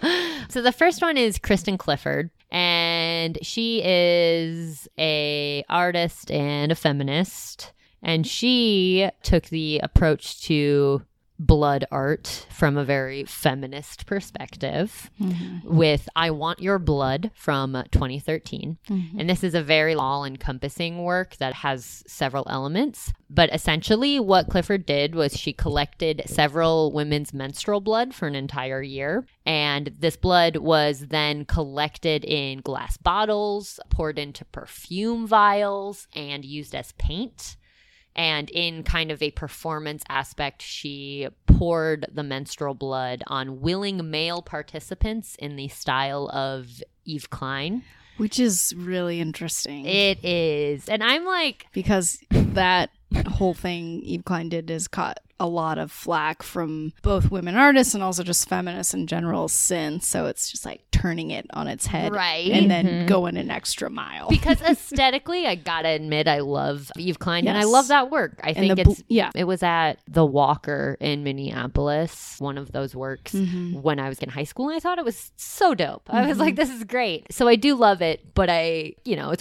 So the first one is Kristen Clifford, and she is a artist and a feminist, and she took the approach to blood art from a very feminist perspective with I Want Your Blood from 2013. And this is a very all-encompassing work that has several elements. But essentially what Clifford did was she collected several women's menstrual blood for an entire year. And this blood was then collected in glass bottles, poured into perfume vials, and used as paint. And in kind of a performance aspect, she poured the menstrual blood on willing male participants in the style of Yves Klein. Which is really interesting. It is. And I'm like... Because that whole thing Yves Klein did has caught a lot of flack from both women artists and also just feminists in general since. So it's just like turning it on its head. Right. And then going an extra mile. Because aesthetically, I gotta admit, I love Yves Klein and I love that work. I think it was at the Walker in Minneapolis, one of those works when I was in high school. And I thought it was so dope. I was like, this is great. So I do love it, but it's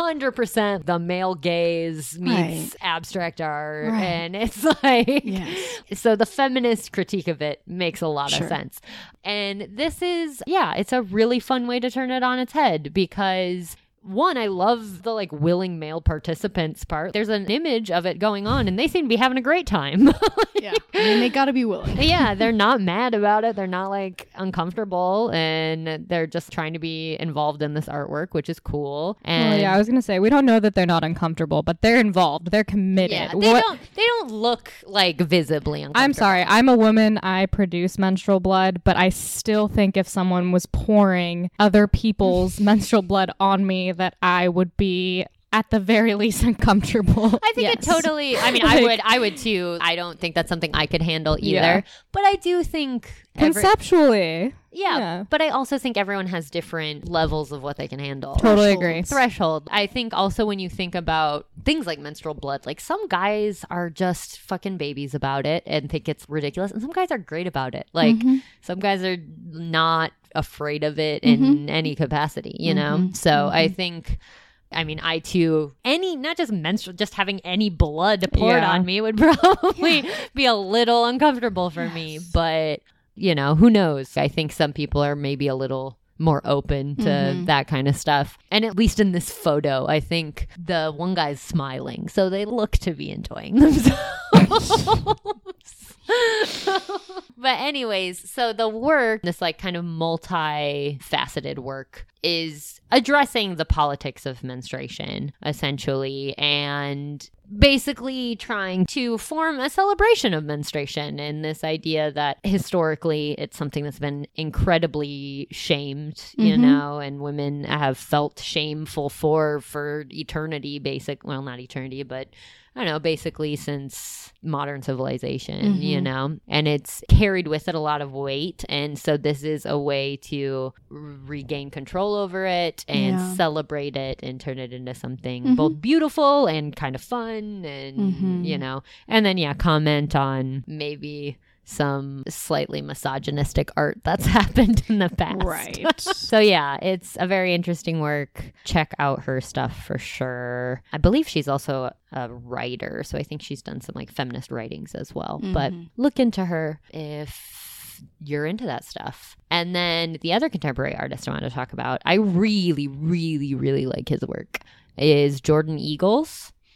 100% the male gaze meets abstract art. And it's like... So the feminist critique of it makes a lot of sense. And this is, it's a really fun way to turn it on its head because... One, I love the willing male participants part. There's an image of it going on and they seem to be having a great time. I mean, they gotta be willing. They're not mad about it. They're not uncomfortable and they're just trying to be involved in this artwork, which is cool. And I was gonna say, we don't know that they're not uncomfortable, but they're involved. They're committed. Yeah, they don't look visibly uncomfortable. I'm sorry. I'm a woman. I produce menstrual blood, but I still think if someone was pouring other people's menstrual blood on me, that I would be at the very least uncomfortable. I think it totally, I would too. I don't think that's something I could handle either, but I do think conceptually. But I also think everyone has different levels of what they can handle. Totally agree. Threshold. I think also when you think about things like menstrual blood, some guys are just fucking babies about it and think it's ridiculous. And some guys are great about it. Some guys are not afraid of it in any capacity, you know? So I think... I too, not just menstrual, just having any blood poured on me would probably be a little uncomfortable for me. But, who knows? I think some people are maybe a little more open to that kind of stuff. And at least in this photo, I think the one guy's smiling. So they look to be enjoying themselves. But anyways, so the work, this kind of multi-faceted work, is addressing the politics of menstruation, essentially, and basically trying to form a celebration of menstruation and this idea that historically it's something that's been incredibly shamed, you know, and women have felt shameful for eternity, not eternity, but I don't know, basically since modern civilization, you know, and it's carried with it a lot of weight. And so this is a way to regain control over it and celebrate it and turn it into something both beautiful and kind of fun and, you know, and then, comment on maybe some slightly misogynistic art that's happened in the past. Right. So it's a very interesting work. Check out her stuff for sure. I believe she's also a writer, so I think she's done some feminist writings as well. But look into her if you're into that stuff. And then the other contemporary artist I want to talk about, I really, really, really like his work, is Jordan Eagles.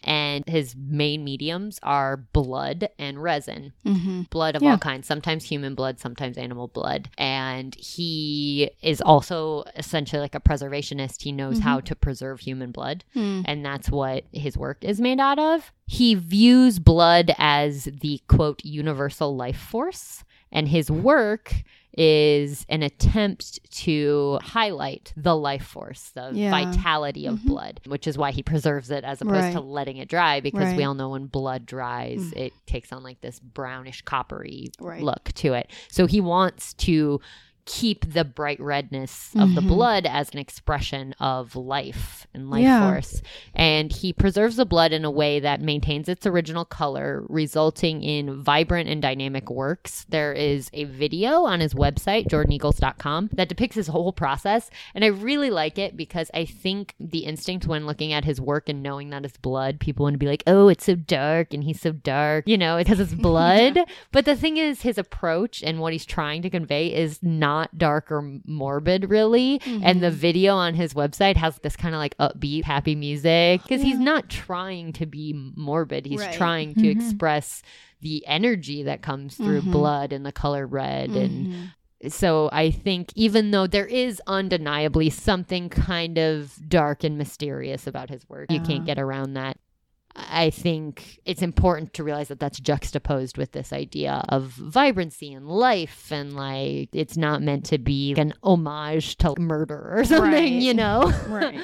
and his main mediums are blood and resin. Blood of Yeah. all kinds, sometimes human blood, sometimes animal blood. And he is also essentially like a preservationist. He knows how to preserve human blood, and that's what his work is made out of. He views blood as the, quote, universal life force, and his work is an attempt to highlight the life force, the Yeah. vitality of blood, which is why he preserves it as opposed to Right. letting it dry, because we Right. all know when blood dries, it takes on like this brownish coppery Right. look to it. So he wants to keep the bright redness of the blood as an expression of life and life Yeah. force. And he preserves the blood in a way that maintains its original color, resulting in vibrant and dynamic works. There is a video on his website, jordaneagles.com, that depicts his whole process. And I really like it because I think the instinct when looking at his work and knowing that it's blood, people want to be like, oh, it's so dark and he's so dark, you know, because it's blood. But the thing is, his approach and what he's trying to convey is not dark or morbid, really. And the video on his website has this kind of like upbeat, happy music because he's not trying to be morbid. He's Right. trying to express the energy that comes through blood and the color red. And so I think even though there is undeniably something kind of dark and mysterious about his work, you can't get around that. I think it's important to realize that that's juxtaposed with this idea of vibrancy and life, and like it's not meant to be an homage to murder or something, Right. you know? Right.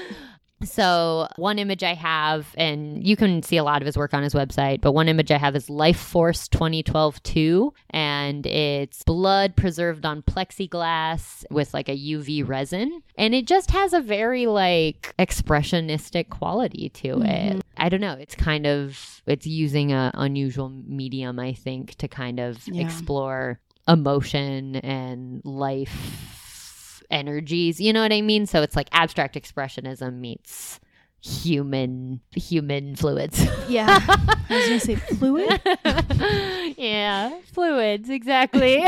So one image I have, and you can see a lot of his work on his website, but one image I have is Life Force 2012 2, and it's blood preserved on plexiglass with like a UV resin. And it just has a very like expressionistic quality to it. I don't know. It's using an unusual medium, I think, to kind of explore emotion and life energies, you know what I mean? So it's like abstract expressionism meets human fluids. Yeah. I was going to say fluid. Yeah, fluids, exactly.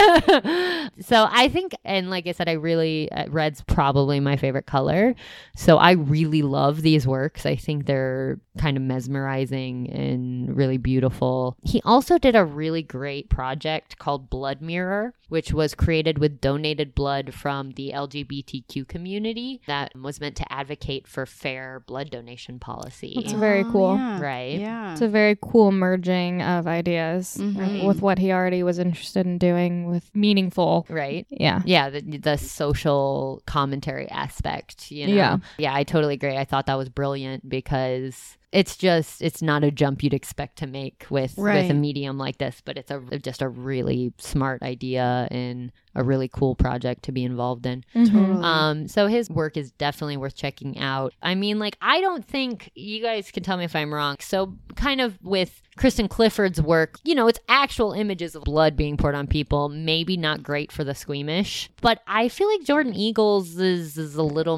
So I think, and like I said, I really, red's probably my favorite color. So I really love these works. I think they're kind of mesmerizing and really beautiful. He also did a really great project called Blood Mirror, which was created with donated blood from the LGBTQ community that was meant to advocate for fair blood donation policy. It's very cool. Yeah. Right? Yeah. It's a very cool merging of ideas with what he already was interested in doing with meaningful. Right? Yeah. Yeah, the social commentary aspect, you know? Yeah. Yeah, I totally agree. I thought that was brilliant because it's not a jump you'd expect to make with a Right. medium like this, but it's just a really smart idea and a really cool project to be involved in. Totally. So his work is definitely worth checking out. I mean, like, I don't think, you guys can tell me if I'm wrong. So kind of with Kristen Clifford's work, you know, it's actual images of blood being poured on people, maybe not great for the squeamish, but I feel like Jordan Eagles is a little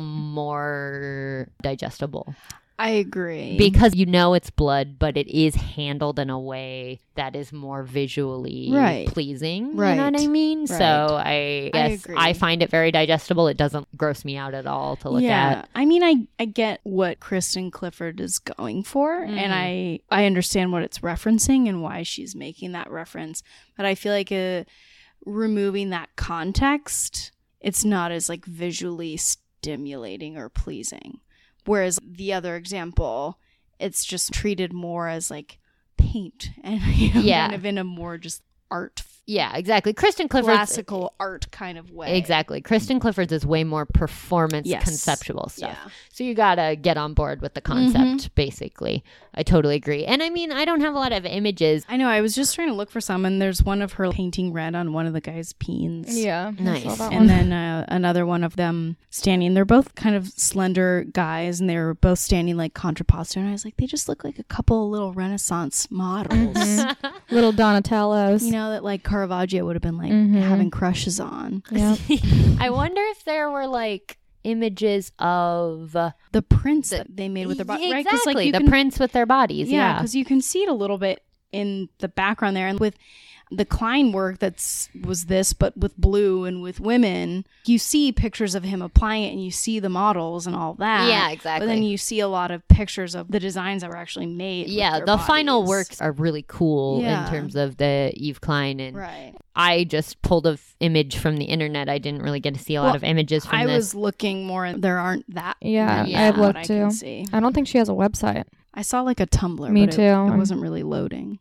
more digestible. I agree. Because you know it's blood, but it is handled in a way that is more visually Right. pleasing. You Right. know what I mean? Right. So I guess agree. I find it very digestible. It doesn't gross me out at all to look at. I mean, I get what Kristen Clifford is going for, and I understand what it's referencing and why she's making that reference. But I feel like removing that context, it's not as like visually stimulating or pleasing. Whereas the other example, it's just treated more as like paint and kind of in a more just art, Yeah, exactly. Kristen Clifford's classical art kind of way. Exactly. Kristen Clifford's is way more performance Yes. conceptual stuff. Yeah. So you gotta get on board with the concept, basically. I totally agree. And I mean, I don't have a lot of images. I know. I was just trying to look for some, and there's one of her painting red on one of the guy's peens. Yeah. Nice. I saw that And one. then another one of them standing. They're both kind of slender guys, and they were both standing like contrapposto. And I was like, they just look like a couple little Renaissance models, Little Donatellos. you know, that like Caravaggio would have been like having crushes on. Yeah. I wonder if there were like images of The prints that they made with their body, right? 'Cause, Exactly. like, you the can, prints with their bodies. yeah, Yeah. because you can see it a little bit in the background there, and with the Klein work was this, but with blue and with women, you see pictures of him applying it and you see the models and all that. Yeah, exactly. But then you see a lot of pictures of the designs that were actually made. Yeah, with the their final bodies. works are really cool Yeah. in terms of the Yves Klein. And Right. I just pulled an image from the internet. I didn't really get to see a lot of images from I this. was looking more, there aren't that. Yeah, many I've from what looked I too. can see. I don't think she has a website. I saw like a Tumblr. Me but too. It wasn't really loading.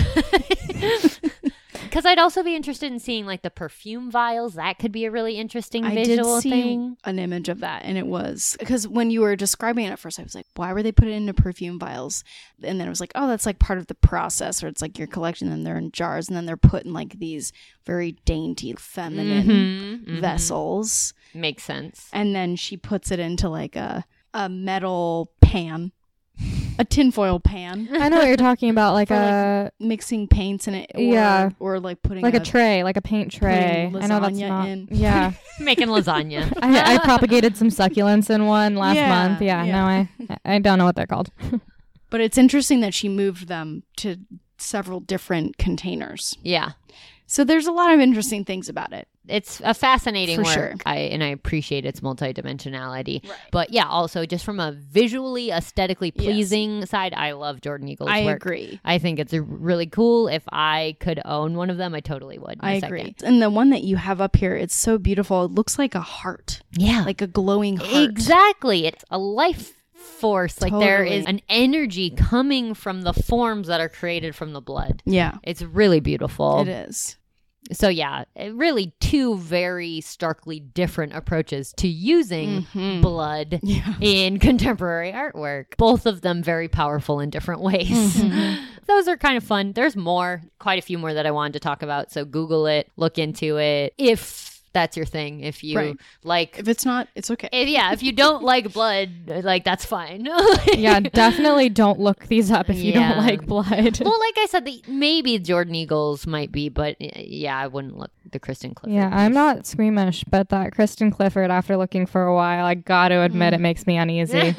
Because I'd also be interested in seeing like the perfume vials. That could be a really interesting I visual did see thing. an image of that, and it was because when you were describing it at first, I was like, "Why were they put it into perfume vials?" And then it was like, "Oh, that's like part of the process, or it's like you're collecting them. They're in jars, and then they're put in like these very dainty, feminine vessels." Makes sense. And then she puts it into like a metal pan, a tinfoil pan, I know what you're talking about, like For, like, a mixing paints in it, or, Yeah. or like putting like a tray, like a paint tray. putting I know that's lasagna not. in. Yeah, Making lasagna. I propagated some succulents in one last Yeah, month. Yeah, yeah. no, I don't know what they're called. But it's interesting that she moved them to several different containers. Yeah. So there's a lot of interesting things about it. It's a fascinating For work. sure. I appreciate its multidimensionality. But yeah, also just from a visually, aesthetically pleasing side, I love Jordan Eagle's I work. agree. I think it's really cool. If I could own one of them, I totally would. in I a agree. second. And the one that you have up here, it's so beautiful. It looks like a heart, Yeah. like a glowing heart. Exactly. It's a life force. Like there Totally. is an energy coming from the forms that are created from the blood. Yeah, It's really beautiful. it is. So yeah, really two very starkly different approaches to using blood Yeah. in contemporary artwork. Both of them very powerful in different ways. Those are kind of fun. There's more, quite a few more that I wanted to talk about. So Google it, look into it. If that's your thing, if you Right. like, If it's not, it's okay. if you don't like blood, like that's fine. Yeah, definitely don't look these up if you Yeah. don't like blood. Well, like I said, maybe Jordan Eagles might be, but yeah, I wouldn't look the Kristen Clifford. Yeah, I'm not squeamish, but that Kristen Clifford, after looking for a while, I got to admit it makes me uneasy.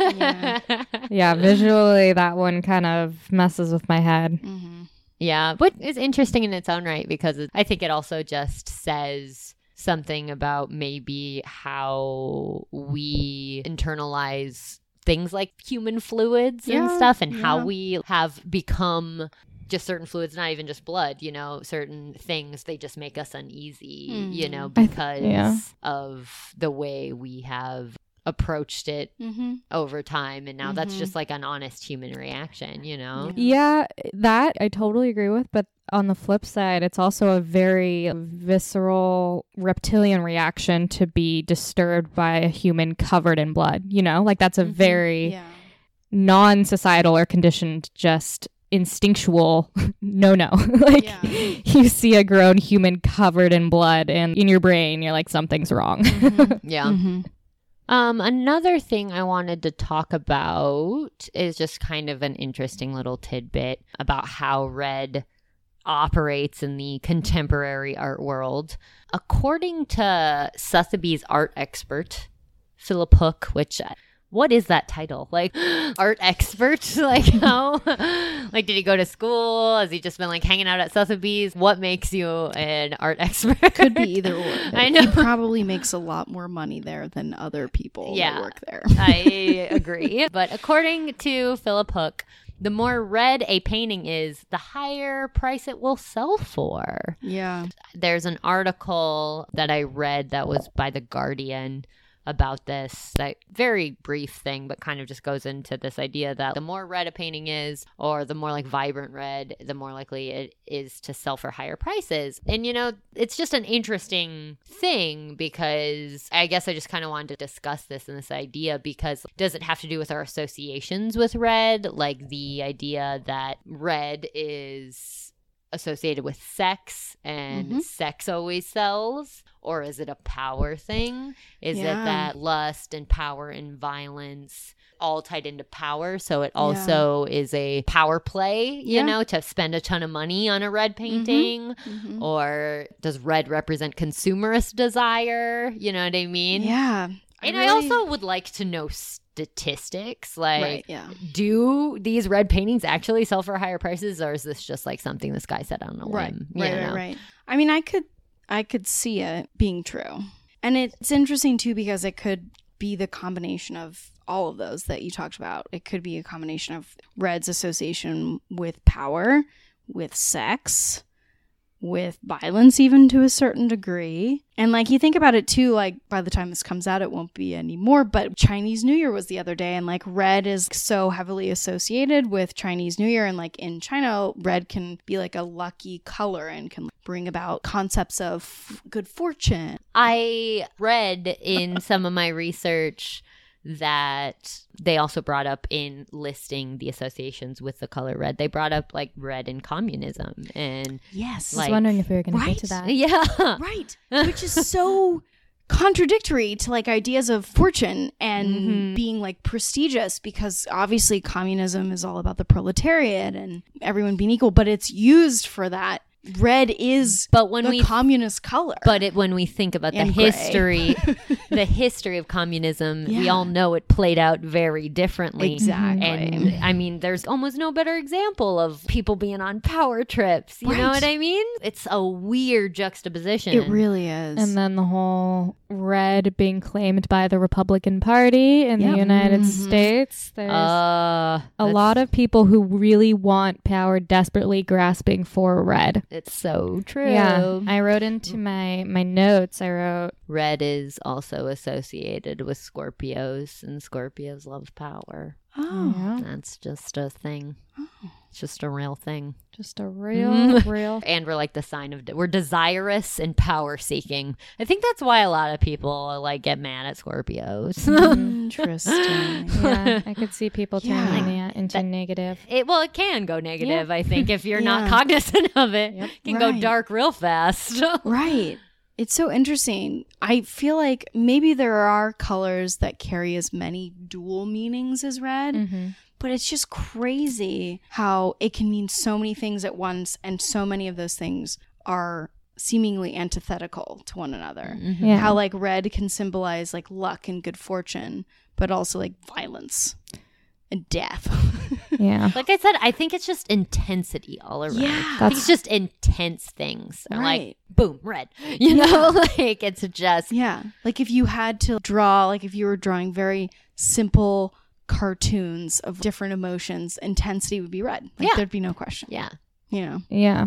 Yeah, visually, that one kind of messes with my head. Yeah, but it's interesting in its own right because I think it also just says something about maybe how we internalize things like human fluids and Yeah, stuff, and how yeah. we have become just certain fluids, not even just blood, certain things, they just make us uneasy, because yeah. of the way we have approached it over time. And now that's just like an honest human reaction, Yeah, that I totally agree with. But on the flip side, it's also a very visceral reptilian reaction to be disturbed by a human covered in blood. Like that's a very Yeah. non-societal or conditioned, just instinctual no. Like Yeah. you see a grown human covered in blood and in your brain, you're like, something's wrong. Yeah. Another thing I wanted to talk about is just kind of an interesting little tidbit about how red operates in the contemporary art world. According to Sotheby's art expert, Philip Hook, which... what is that title? Like, art expert? Like, how? Like, did he go to school? Has he just been, like, hanging out at Sotheby's? What makes you an art expert? Could be either or. I know. He probably makes a lot more money there than other people that work there. I agree. But according to Philip Hook, the more red a painting is, the higher price it will sell for. Yeah. There's an article that I read that was by The Guardian about this, that very brief thing, but kind of just goes into this idea that the more red a painting is, or the more like vibrant red, the more likely it is to sell for higher prices. And it's just an interesting thing, because I guess I just kind of wanted to discuss this and this idea, because does it have to do with our associations with red? Like the idea that red is associated with sex and sex always sells? Or is it a power thing? Is it that lust and power and violence all tied into power? So it also is a power play, to spend a ton of money on a red painting? Or does red represent consumerist desire? You know what I mean? Yeah. And I also would like to know statistics. Like, Right, yeah. do these red paintings actually sell for higher prices, or is this just like something this guy said on a Right, whim? right. I mean, I could see it being true. And it's interesting too because it could be the combination of all of those that you talked about. It could be a combination of red's association with power, with sex, with violence, even to a certain degree. And like you think about it too, like by the time this comes out, it won't be anymore. But Chinese New Year was the other day, and like red is so heavily associated with Chinese New Year. And like in China, red can be like a lucky color and can bring about concepts of good fortune. I read in some of my research that they also brought up in listing the associations with the color red. They brought up like red in communism and Yes. I was like- wondering if we were going to Right? get to that. yeah. Right. Which is so contradictory to like ideas of fortune and being like prestigious, because obviously communism is all about the proletariat and everyone being equal, but it's used for that. Red is But when the communist color. when we think about the And gray. history, the history of communism, we Yeah. all know it played out very differently. Exactly. And I mean, there's almost no better example of people being on power trips. You know Right. what I mean? It's a weird juxtaposition. It really is. And then the whole red being claimed by the Republican Party in Yep. the United States. There's a lot of people who really want power desperately grasping for red. It's so true. Yeah. I wrote into my notes, I wrote, Red is also associated with Scorpios, and Scorpios love power. oh. yeah, That's just a thing. It's just a real thing. just a real. And we're like the sign of we're desirous and power seeking. I think that's why a lot of people like get mad at Scorpios. Interesting. Yeah, I could see people turning Yeah. that into negative. It can go negative. I think if you're not Yeah. cognizant of it, Yep. it can go Right. dark real fast. Right. It's so interesting. I feel like maybe there are colors that carry as many dual meanings as red, Mhm. but it's just crazy how it can mean so many things at once, and so many of those things are seemingly antithetical to one another. Yeah. How like red can symbolize like luck and good fortune, but also like violence and death. Yeah. Like I said, I think it's just intensity all around. Yeah. I think it's just intense things. Or like, Right. boom, red. You know, like it's just Yeah. Like if you had to draw, like if you were drawing very simple cartoons of different emotions, intensity would be red. Like Yeah. there'd be no question. yeah. You know, Yeah.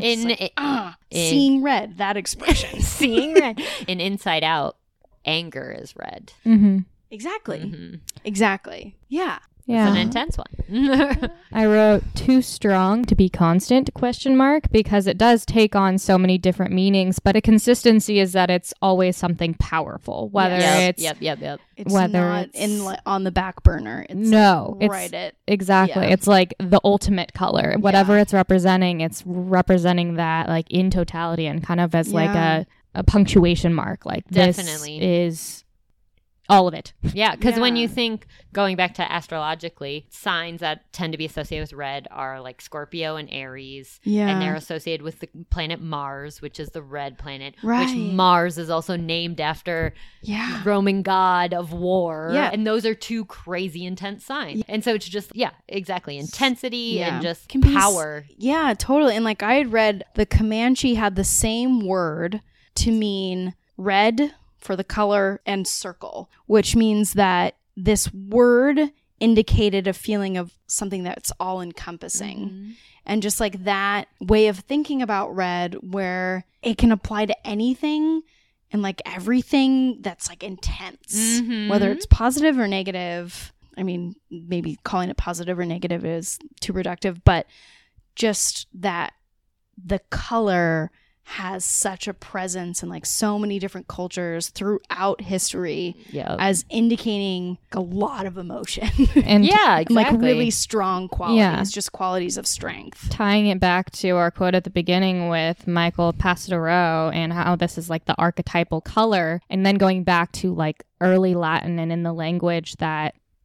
seeing red, that expression. seeing red. And Inside Out, anger is red. Mm-hmm. Exactly. Mhm. Exactly. Yeah. It's an Yeah. intense one. I wrote too strong to be constant ? Because it does take on so many different meanings, but a consistency is that it's always something powerful, whether it's Yep. It's Whether not it's- on the back burner. It's No, like, it's- right at exactly. Yeah. It's like the ultimate color. Whatever Yeah. it's representing that like in totality and kind of as like Yeah. a punctuation mark. Like Definitely. this is all of it. Yeah, because when Yeah. you think, going back to astrologically, signs that tend to be associated with red are like Scorpio and Aries. Yeah. And they're associated with the planet Mars, which is the red planet. Right. Which Mars is also named after Yeah. Roman god of war. Yeah. And those are two crazy intense signs. And so it's just, yeah, exactly. Intensity Yeah. and just Can be power. Yeah, totally. And like I had read the Comanche had the same word to mean red for the color and circle, which means that this word indicated a feeling of something that's all encompassing. And just like that way of thinking about red where it can apply to anything and like everything that's like intense, whether it's positive or negative. I mean, maybe calling it positive or negative is too reductive, but just that the color has such a presence in like so many different cultures throughout history Yeah. as indicating a lot of emotion. And Yeah, And, like exactly. really strong qualities, Yeah. just qualities of strength. tying it back to our quote at the beginning with Michael Pastoreau and how this is like the archetypal color, and then going back to like early Latin and in the language that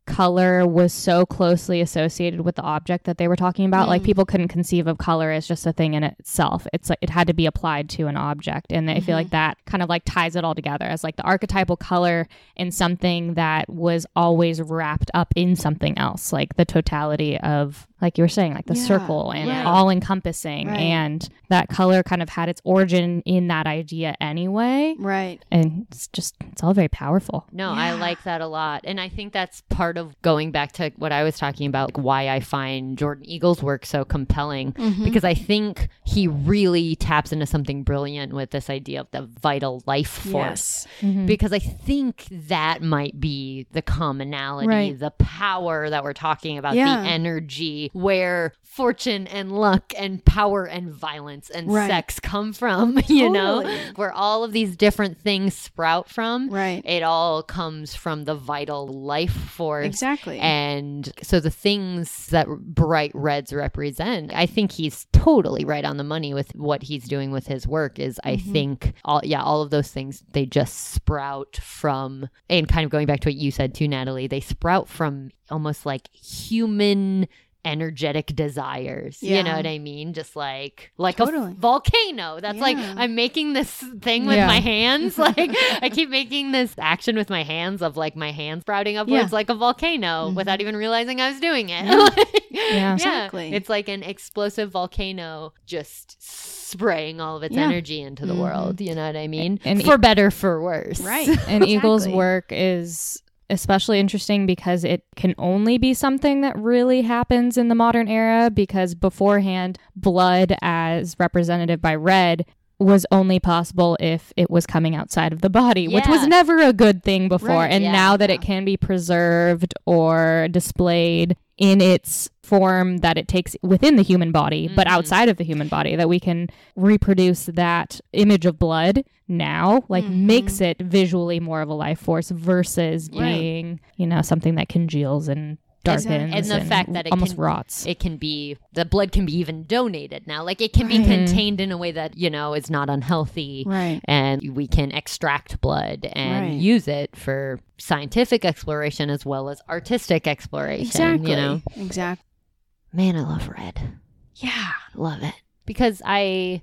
color was so closely associated with the object that they were talking about. Like people couldn't conceive of color as just a thing in itself. It's like it had to be applied to an object. And I feel like that kind of like ties it all together as like the archetypal color in something that was always wrapped up in something else, like the totality of, like you were saying, like the circle and all encompassing. And that color kind of had its origin in that idea anyway. Right. And it's all very powerful. No, I like that a lot. And I think that's part of going back to what I was talking about, like why I find Jordan Eagle's work so compelling, because I think he really taps into something brilliant with this idea of the vital life force. Because I think that might be the commonality, the power that we're talking about, the energy where fortune and luck and power and violence and sex come from, you know, where all of these different things sprout from. Right. It all comes from the vital life force. Exactly. And so the things that bright reds represent, I think he's totally right on the money with what he's doing with his work is I think all of those things, they just sprout from, and kind of going back to what you said too, Natalie, they sprout from almost like human energetic desires. You know what I mean? Just like a volcano. That's like I'm making this thing with my hands. Like I keep making this action with my hands of like my hands sprouting upwards like a volcano without even realizing I was doing it. Exactly. It's like an explosive volcano just spraying all of its energy into the world. You know what I mean? And for better, for worse. Right. And Eagle's work is especially interesting because it can only be something that really happens in the modern era, because beforehand, blood as represented by red was only possible if it was coming outside of the body, which was never a good thing before. And now that it can be preserved or displayed in its form that it takes within the human body, but outside of the human body, that we can reproduce that image of blood now, like makes it visually more of a life force versus being, you know, something that congeals and darkens and the fact that it almost can, rots. It can be, the blood can be even donated now. Like it can be contained in a way that, you know, is not unhealthy. Right. And we can extract blood and use it for scientific exploration as well as artistic exploration. Exactly. You know? Exactly. Man, I love red. Yeah. Love it. Because I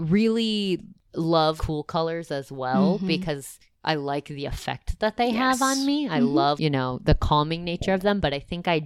really love cool colors as well, because I like the effect that they have on me. I love, you know, the calming nature of them, but I think I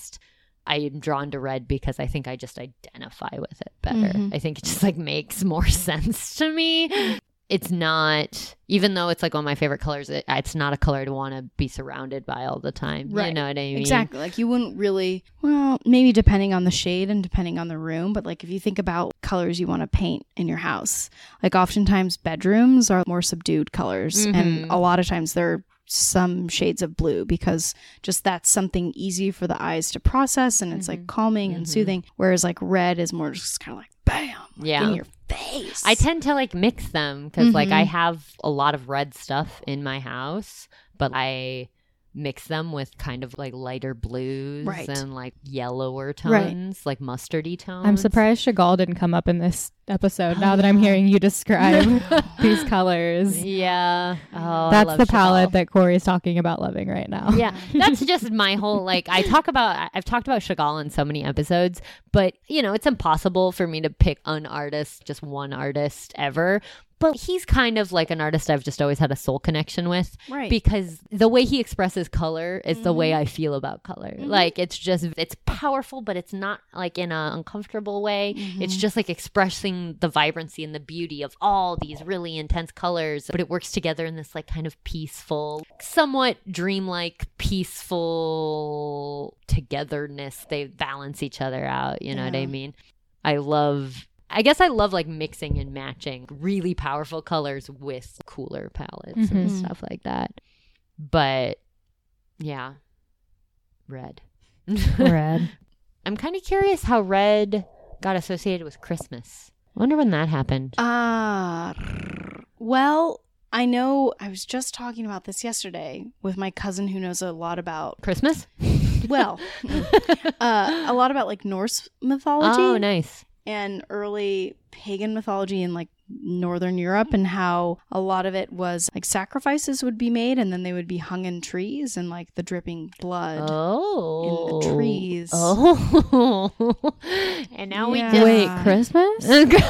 am drawn to red because I think I just identify with it better. I think it just like makes more sense to me. It's not, even though it's like one of my favorite colors, it's not a color I'd want to be surrounded by all the time. Right. You know what I mean? Exactly. Like you wouldn't really, well, maybe depending on the shade and depending on the room, but like if you think about colors you want to paint in your house, like oftentimes bedrooms are more subdued colors. And a lot of times they're some shades of blue because just that's something easy for the eyes to process, and it's like calming and soothing. Whereas like red is more just kind of like bam, like in your face. I tend to like mix them because like I have a lot of red stuff in my house, but I mix them with kind of like lighter blues and like yellower tones, like mustardy tones. I'm surprised Chagall didn't come up in this episode now that I'm hearing you describe these colors. Yeah. Oh, that's the palette that Corey's talking about loving right now. Yeah. That's just my whole, like, I've talked about Chagall in so many episodes, but you know, it's impossible for me to pick an artist, just one artist ever. But he's kind of like an artist I've just always had a soul connection with. Right. Because the way he expresses color is the way I feel about color. Like, it's powerful, but it's not like in an uncomfortable way. It's just like expressing the vibrancy and the beauty of all these really intense colors. But it works together in this like kind of peaceful, somewhat dreamlike, peaceful togetherness. They balance each other out. You know what I mean? I guess I love like mixing and matching really powerful colors with cooler palettes and stuff like that. But yeah, red. Red. I'm kind of curious how red got associated with Christmas. I wonder when that happened. Well, I know I was just talking about this yesterday with my cousin who knows a lot about Christmas. Well, a lot about like Norse mythology. Oh, nice. And early pagan mythology and like Northern Europe, and how a lot of it was like sacrifices would be made and then they would be hung in trees, and like the dripping blood in the trees. Oh. And now we Yeah. just... Wait, Christmas?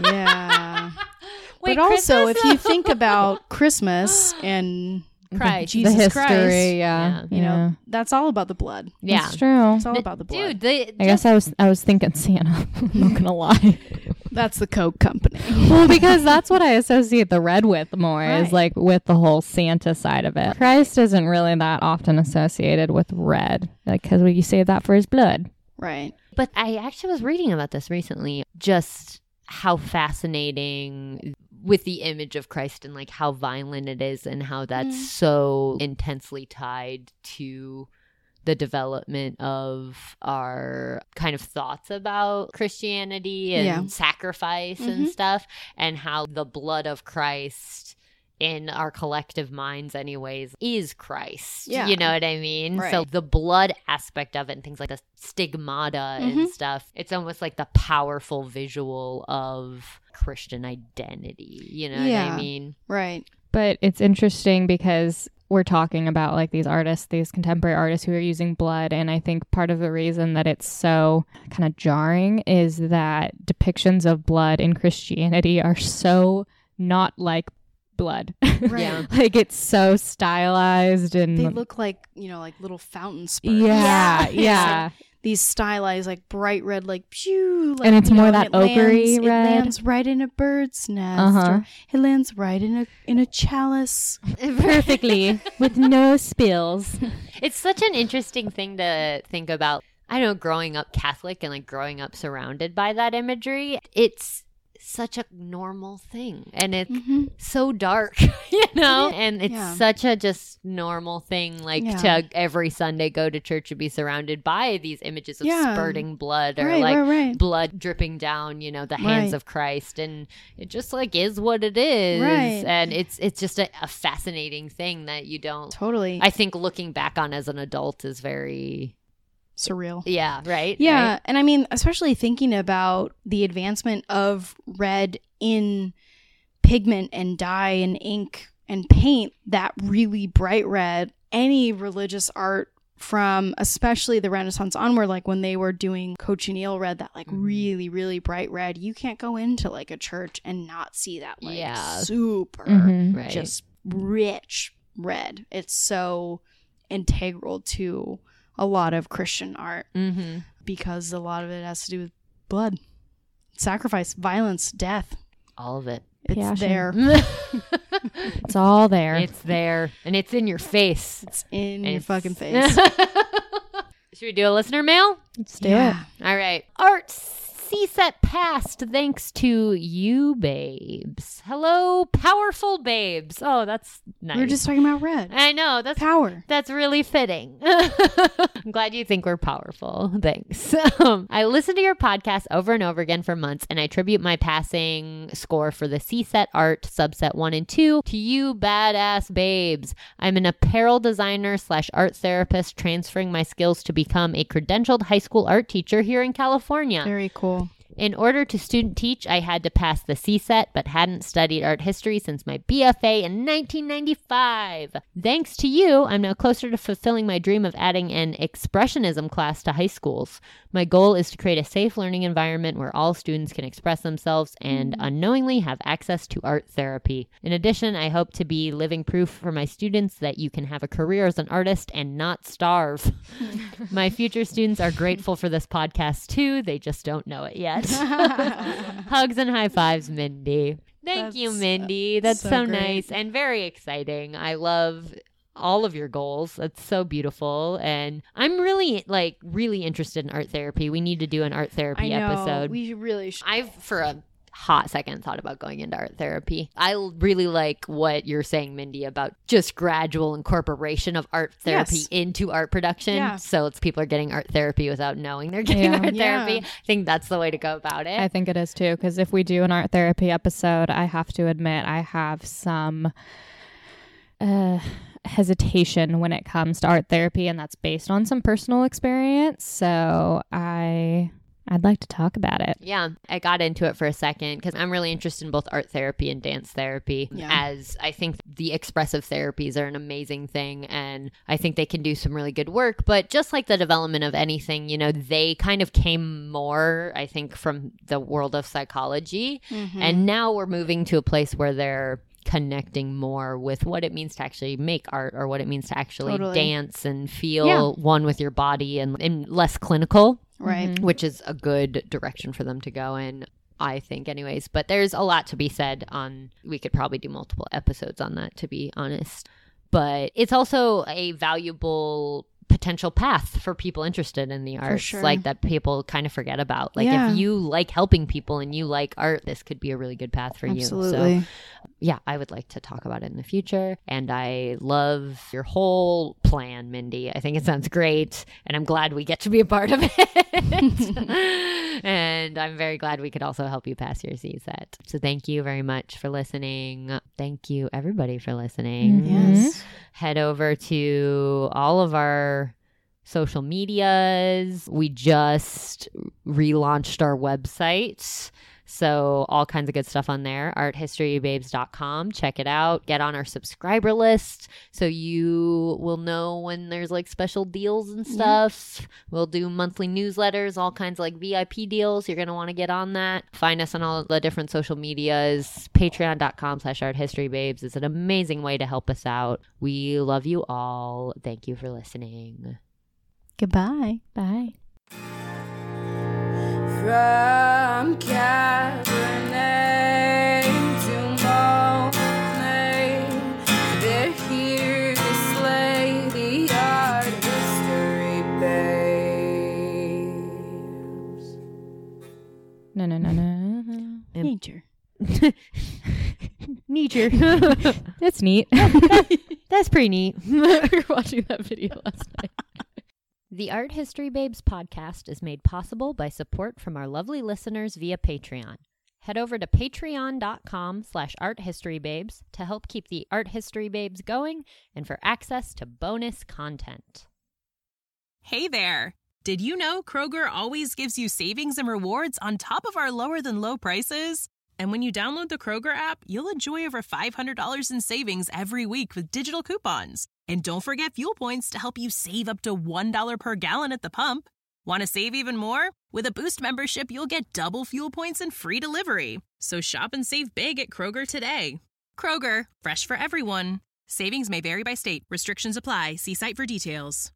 Yeah. Wait, but also, Christmas? if you think about Christmas and Christ. Jesus the history, Christ, yeah. you know, that's all about the blood. Yeah. It's true. It's all about the blood. Dude, I guess I was thinking Santa. I'm not gonna lie. That's the Coke company. Well, because that's what I associate the red with more Right. is like with the whole Santa side of it. Christ isn't really that often associated with red, like because we save that for his blood. Right. But I actually was reading about this recently, just how fascinating with the image of Christ and like how violent it is and how that's so intensely tied to the development of our kind of thoughts about Christianity and Yeah. sacrifice and stuff, and how the blood of Christ in our collective minds anyways is Christ. Yeah. You know what I mean? Right. So the blood aspect of it and things like the stigmata and stuff, it's almost like the powerful visual of Christian identity. You know what Yeah. I mean? Right. But it's interesting because we're talking about like these artists, these contemporary artists who are using blood. And I think part of the reason that it's so kind of jarring is that depictions of blood in Christianity are so not like blood. Right. Yeah. Like it's so stylized and They look like, you know, like little fountain spurts. yeah, Yeah. yeah. These stylized, like bright red, like pew. Like, And it's you know, more that it lands- ochre It red. lands right in a bird's nest. Uh-huh. Or it lands right in a chalice. Perfectly with no spills. It's such an interesting thing to think about. I know, growing up Catholic and like growing up surrounded by that imagery, it's such a normal thing and it's so dark, you know, and it's Yeah. such a just normal thing, like Yeah. to every Sunday go to church and be surrounded by these images of Yeah. spurting blood or Right, like right. blood dripping down, you know, the hands Right. of Christ, and it just like is what it is. Right. And it's just a fascinating thing that you don't, Totally. I think looking back on as an adult is very, Surreal. yeah, right? Yeah. Right? And I mean, especially thinking about the advancement of red in pigment and dye and ink and paint, that really bright red, any religious art from especially the Renaissance onward, like when they were doing cochineal red, that like really, really bright red, you can't go into like a church and not see that like Yeah. super Right. just rich red. It's so integral to a lot of Christian art Mm-hmm. because a lot of it has to do with blood, sacrifice, violence, death. All of it. It's Passion. there. It's all there. It's there and it's in your face. It's in your It's- fucking face. Should we do a listener mail? Let's do it. All right. Art CSET passed thanks to you, babes. Hello, powerful babes. Oh, that's nice. We were just talking about red. I know. That's Power. That's really fitting. I'm glad you think we're powerful. Thanks. I listened to your podcast over and over again for months, and I attribute my passing score for the CSET Art subset 1 and 2 to you badass babes. I'm an apparel designer / art therapist transferring my skills to become a credentialed high school art teacher here in California. Very cool. In order to student teach, I had to pass the CSET, but hadn't studied art history since my BFA in 1995. Thanks to you, I'm now closer to fulfilling my dream of adding an expressionism class to high schools. My goal is to create a safe learning environment where all students can express themselves and unknowingly have access to art therapy. In addition, I hope to be living proof for my students that you can have a career as an artist and not starve. My future students are grateful for this podcast too. They just don't know it yet. Hugs and high fives, Mindy. Thank you, That's, Mindy. That's so so great. nice and very exciting. I love all of your goals. That's so beautiful. And I'm really interested in art therapy. We need to do an art therapy I know. episode. We really should. I've, for a hot second, thought about going into art therapy. I really like what you're saying, Mindy, about just gradual incorporation of art therapy Yes. into art production. Yeah. So it's people are getting art therapy without knowing they're getting Yeah. art Yeah. therapy. I think that's the way to go about it. I think it is too, because if we do an art therapy episode, I have to admit I have some hesitation when it comes to art therapy, and that's based on some personal experience. So I I'd like to talk about it. Yeah, I got into it for a second because I'm really interested in both art therapy and dance therapy, Yeah. as I think the expressive therapies are an amazing thing, and I think they can do some really good work. But just like the development of anything, you know, they kind of came more, I think, from the world of psychology. And now we're moving to a place where they're connecting more with what it means to actually make art, or what it means to actually Totally. dance and feel one with your body, and less clinical. Right. Which is a good direction for them to go in, I think, anyways. But there's a lot to be said on, we could probably do multiple episodes on that, to be honest. But it's also a valuable potential path for people interested in the arts, sure. like that people kind of forget about. Like Yeah. if you like helping people and you like art, this could be a really good path for you. Absolutely. So yeah, I would like to talk about it in the future. And I love your whole plan, Mindy. I think it sounds great. And I'm glad we get to be a part of it. And I'm very glad we could also help you pass your CSET. So thank you very much for listening. Thank you, everybody, for listening. Yes. Head over to all of our social medias. We just relaunched our website. So all kinds of good stuff on there. arthistorybabes.com. Check it out. Get on our subscriber list so you will know when there's like special deals and stuff. We'll do monthly newsletters, all kinds of like VIP deals. You're going to want to get on that. Find us on all the different social medias. Patreon.com/arthistorybabes is an amazing way to help us out. We love you all. Thank you for listening. Goodbye. Bye. From Cabernet to Monet, they're here to slay the art history babes. No. Nature. Nature. It's neat. That's pretty neat. We were watching that video last night. The Art History Babes podcast is made possible by support from our lovely listeners via Patreon. Head over to patreon.com/arthistorybabes to help keep the Art History Babes going and for access to bonus content. Hey there! Did you know Kroger always gives you savings and rewards on top of our lower-than-low prices? And when you download the Kroger app, you'll enjoy over $500 in savings every week with digital coupons. And don't forget fuel points to help you save up to $1 per gallon at the pump. Want to save even more? With a Boost membership, you'll get double fuel points and free delivery. So shop and save big at Kroger today. Kroger, fresh for everyone. Savings may vary by state. Restrictions apply. See site for details.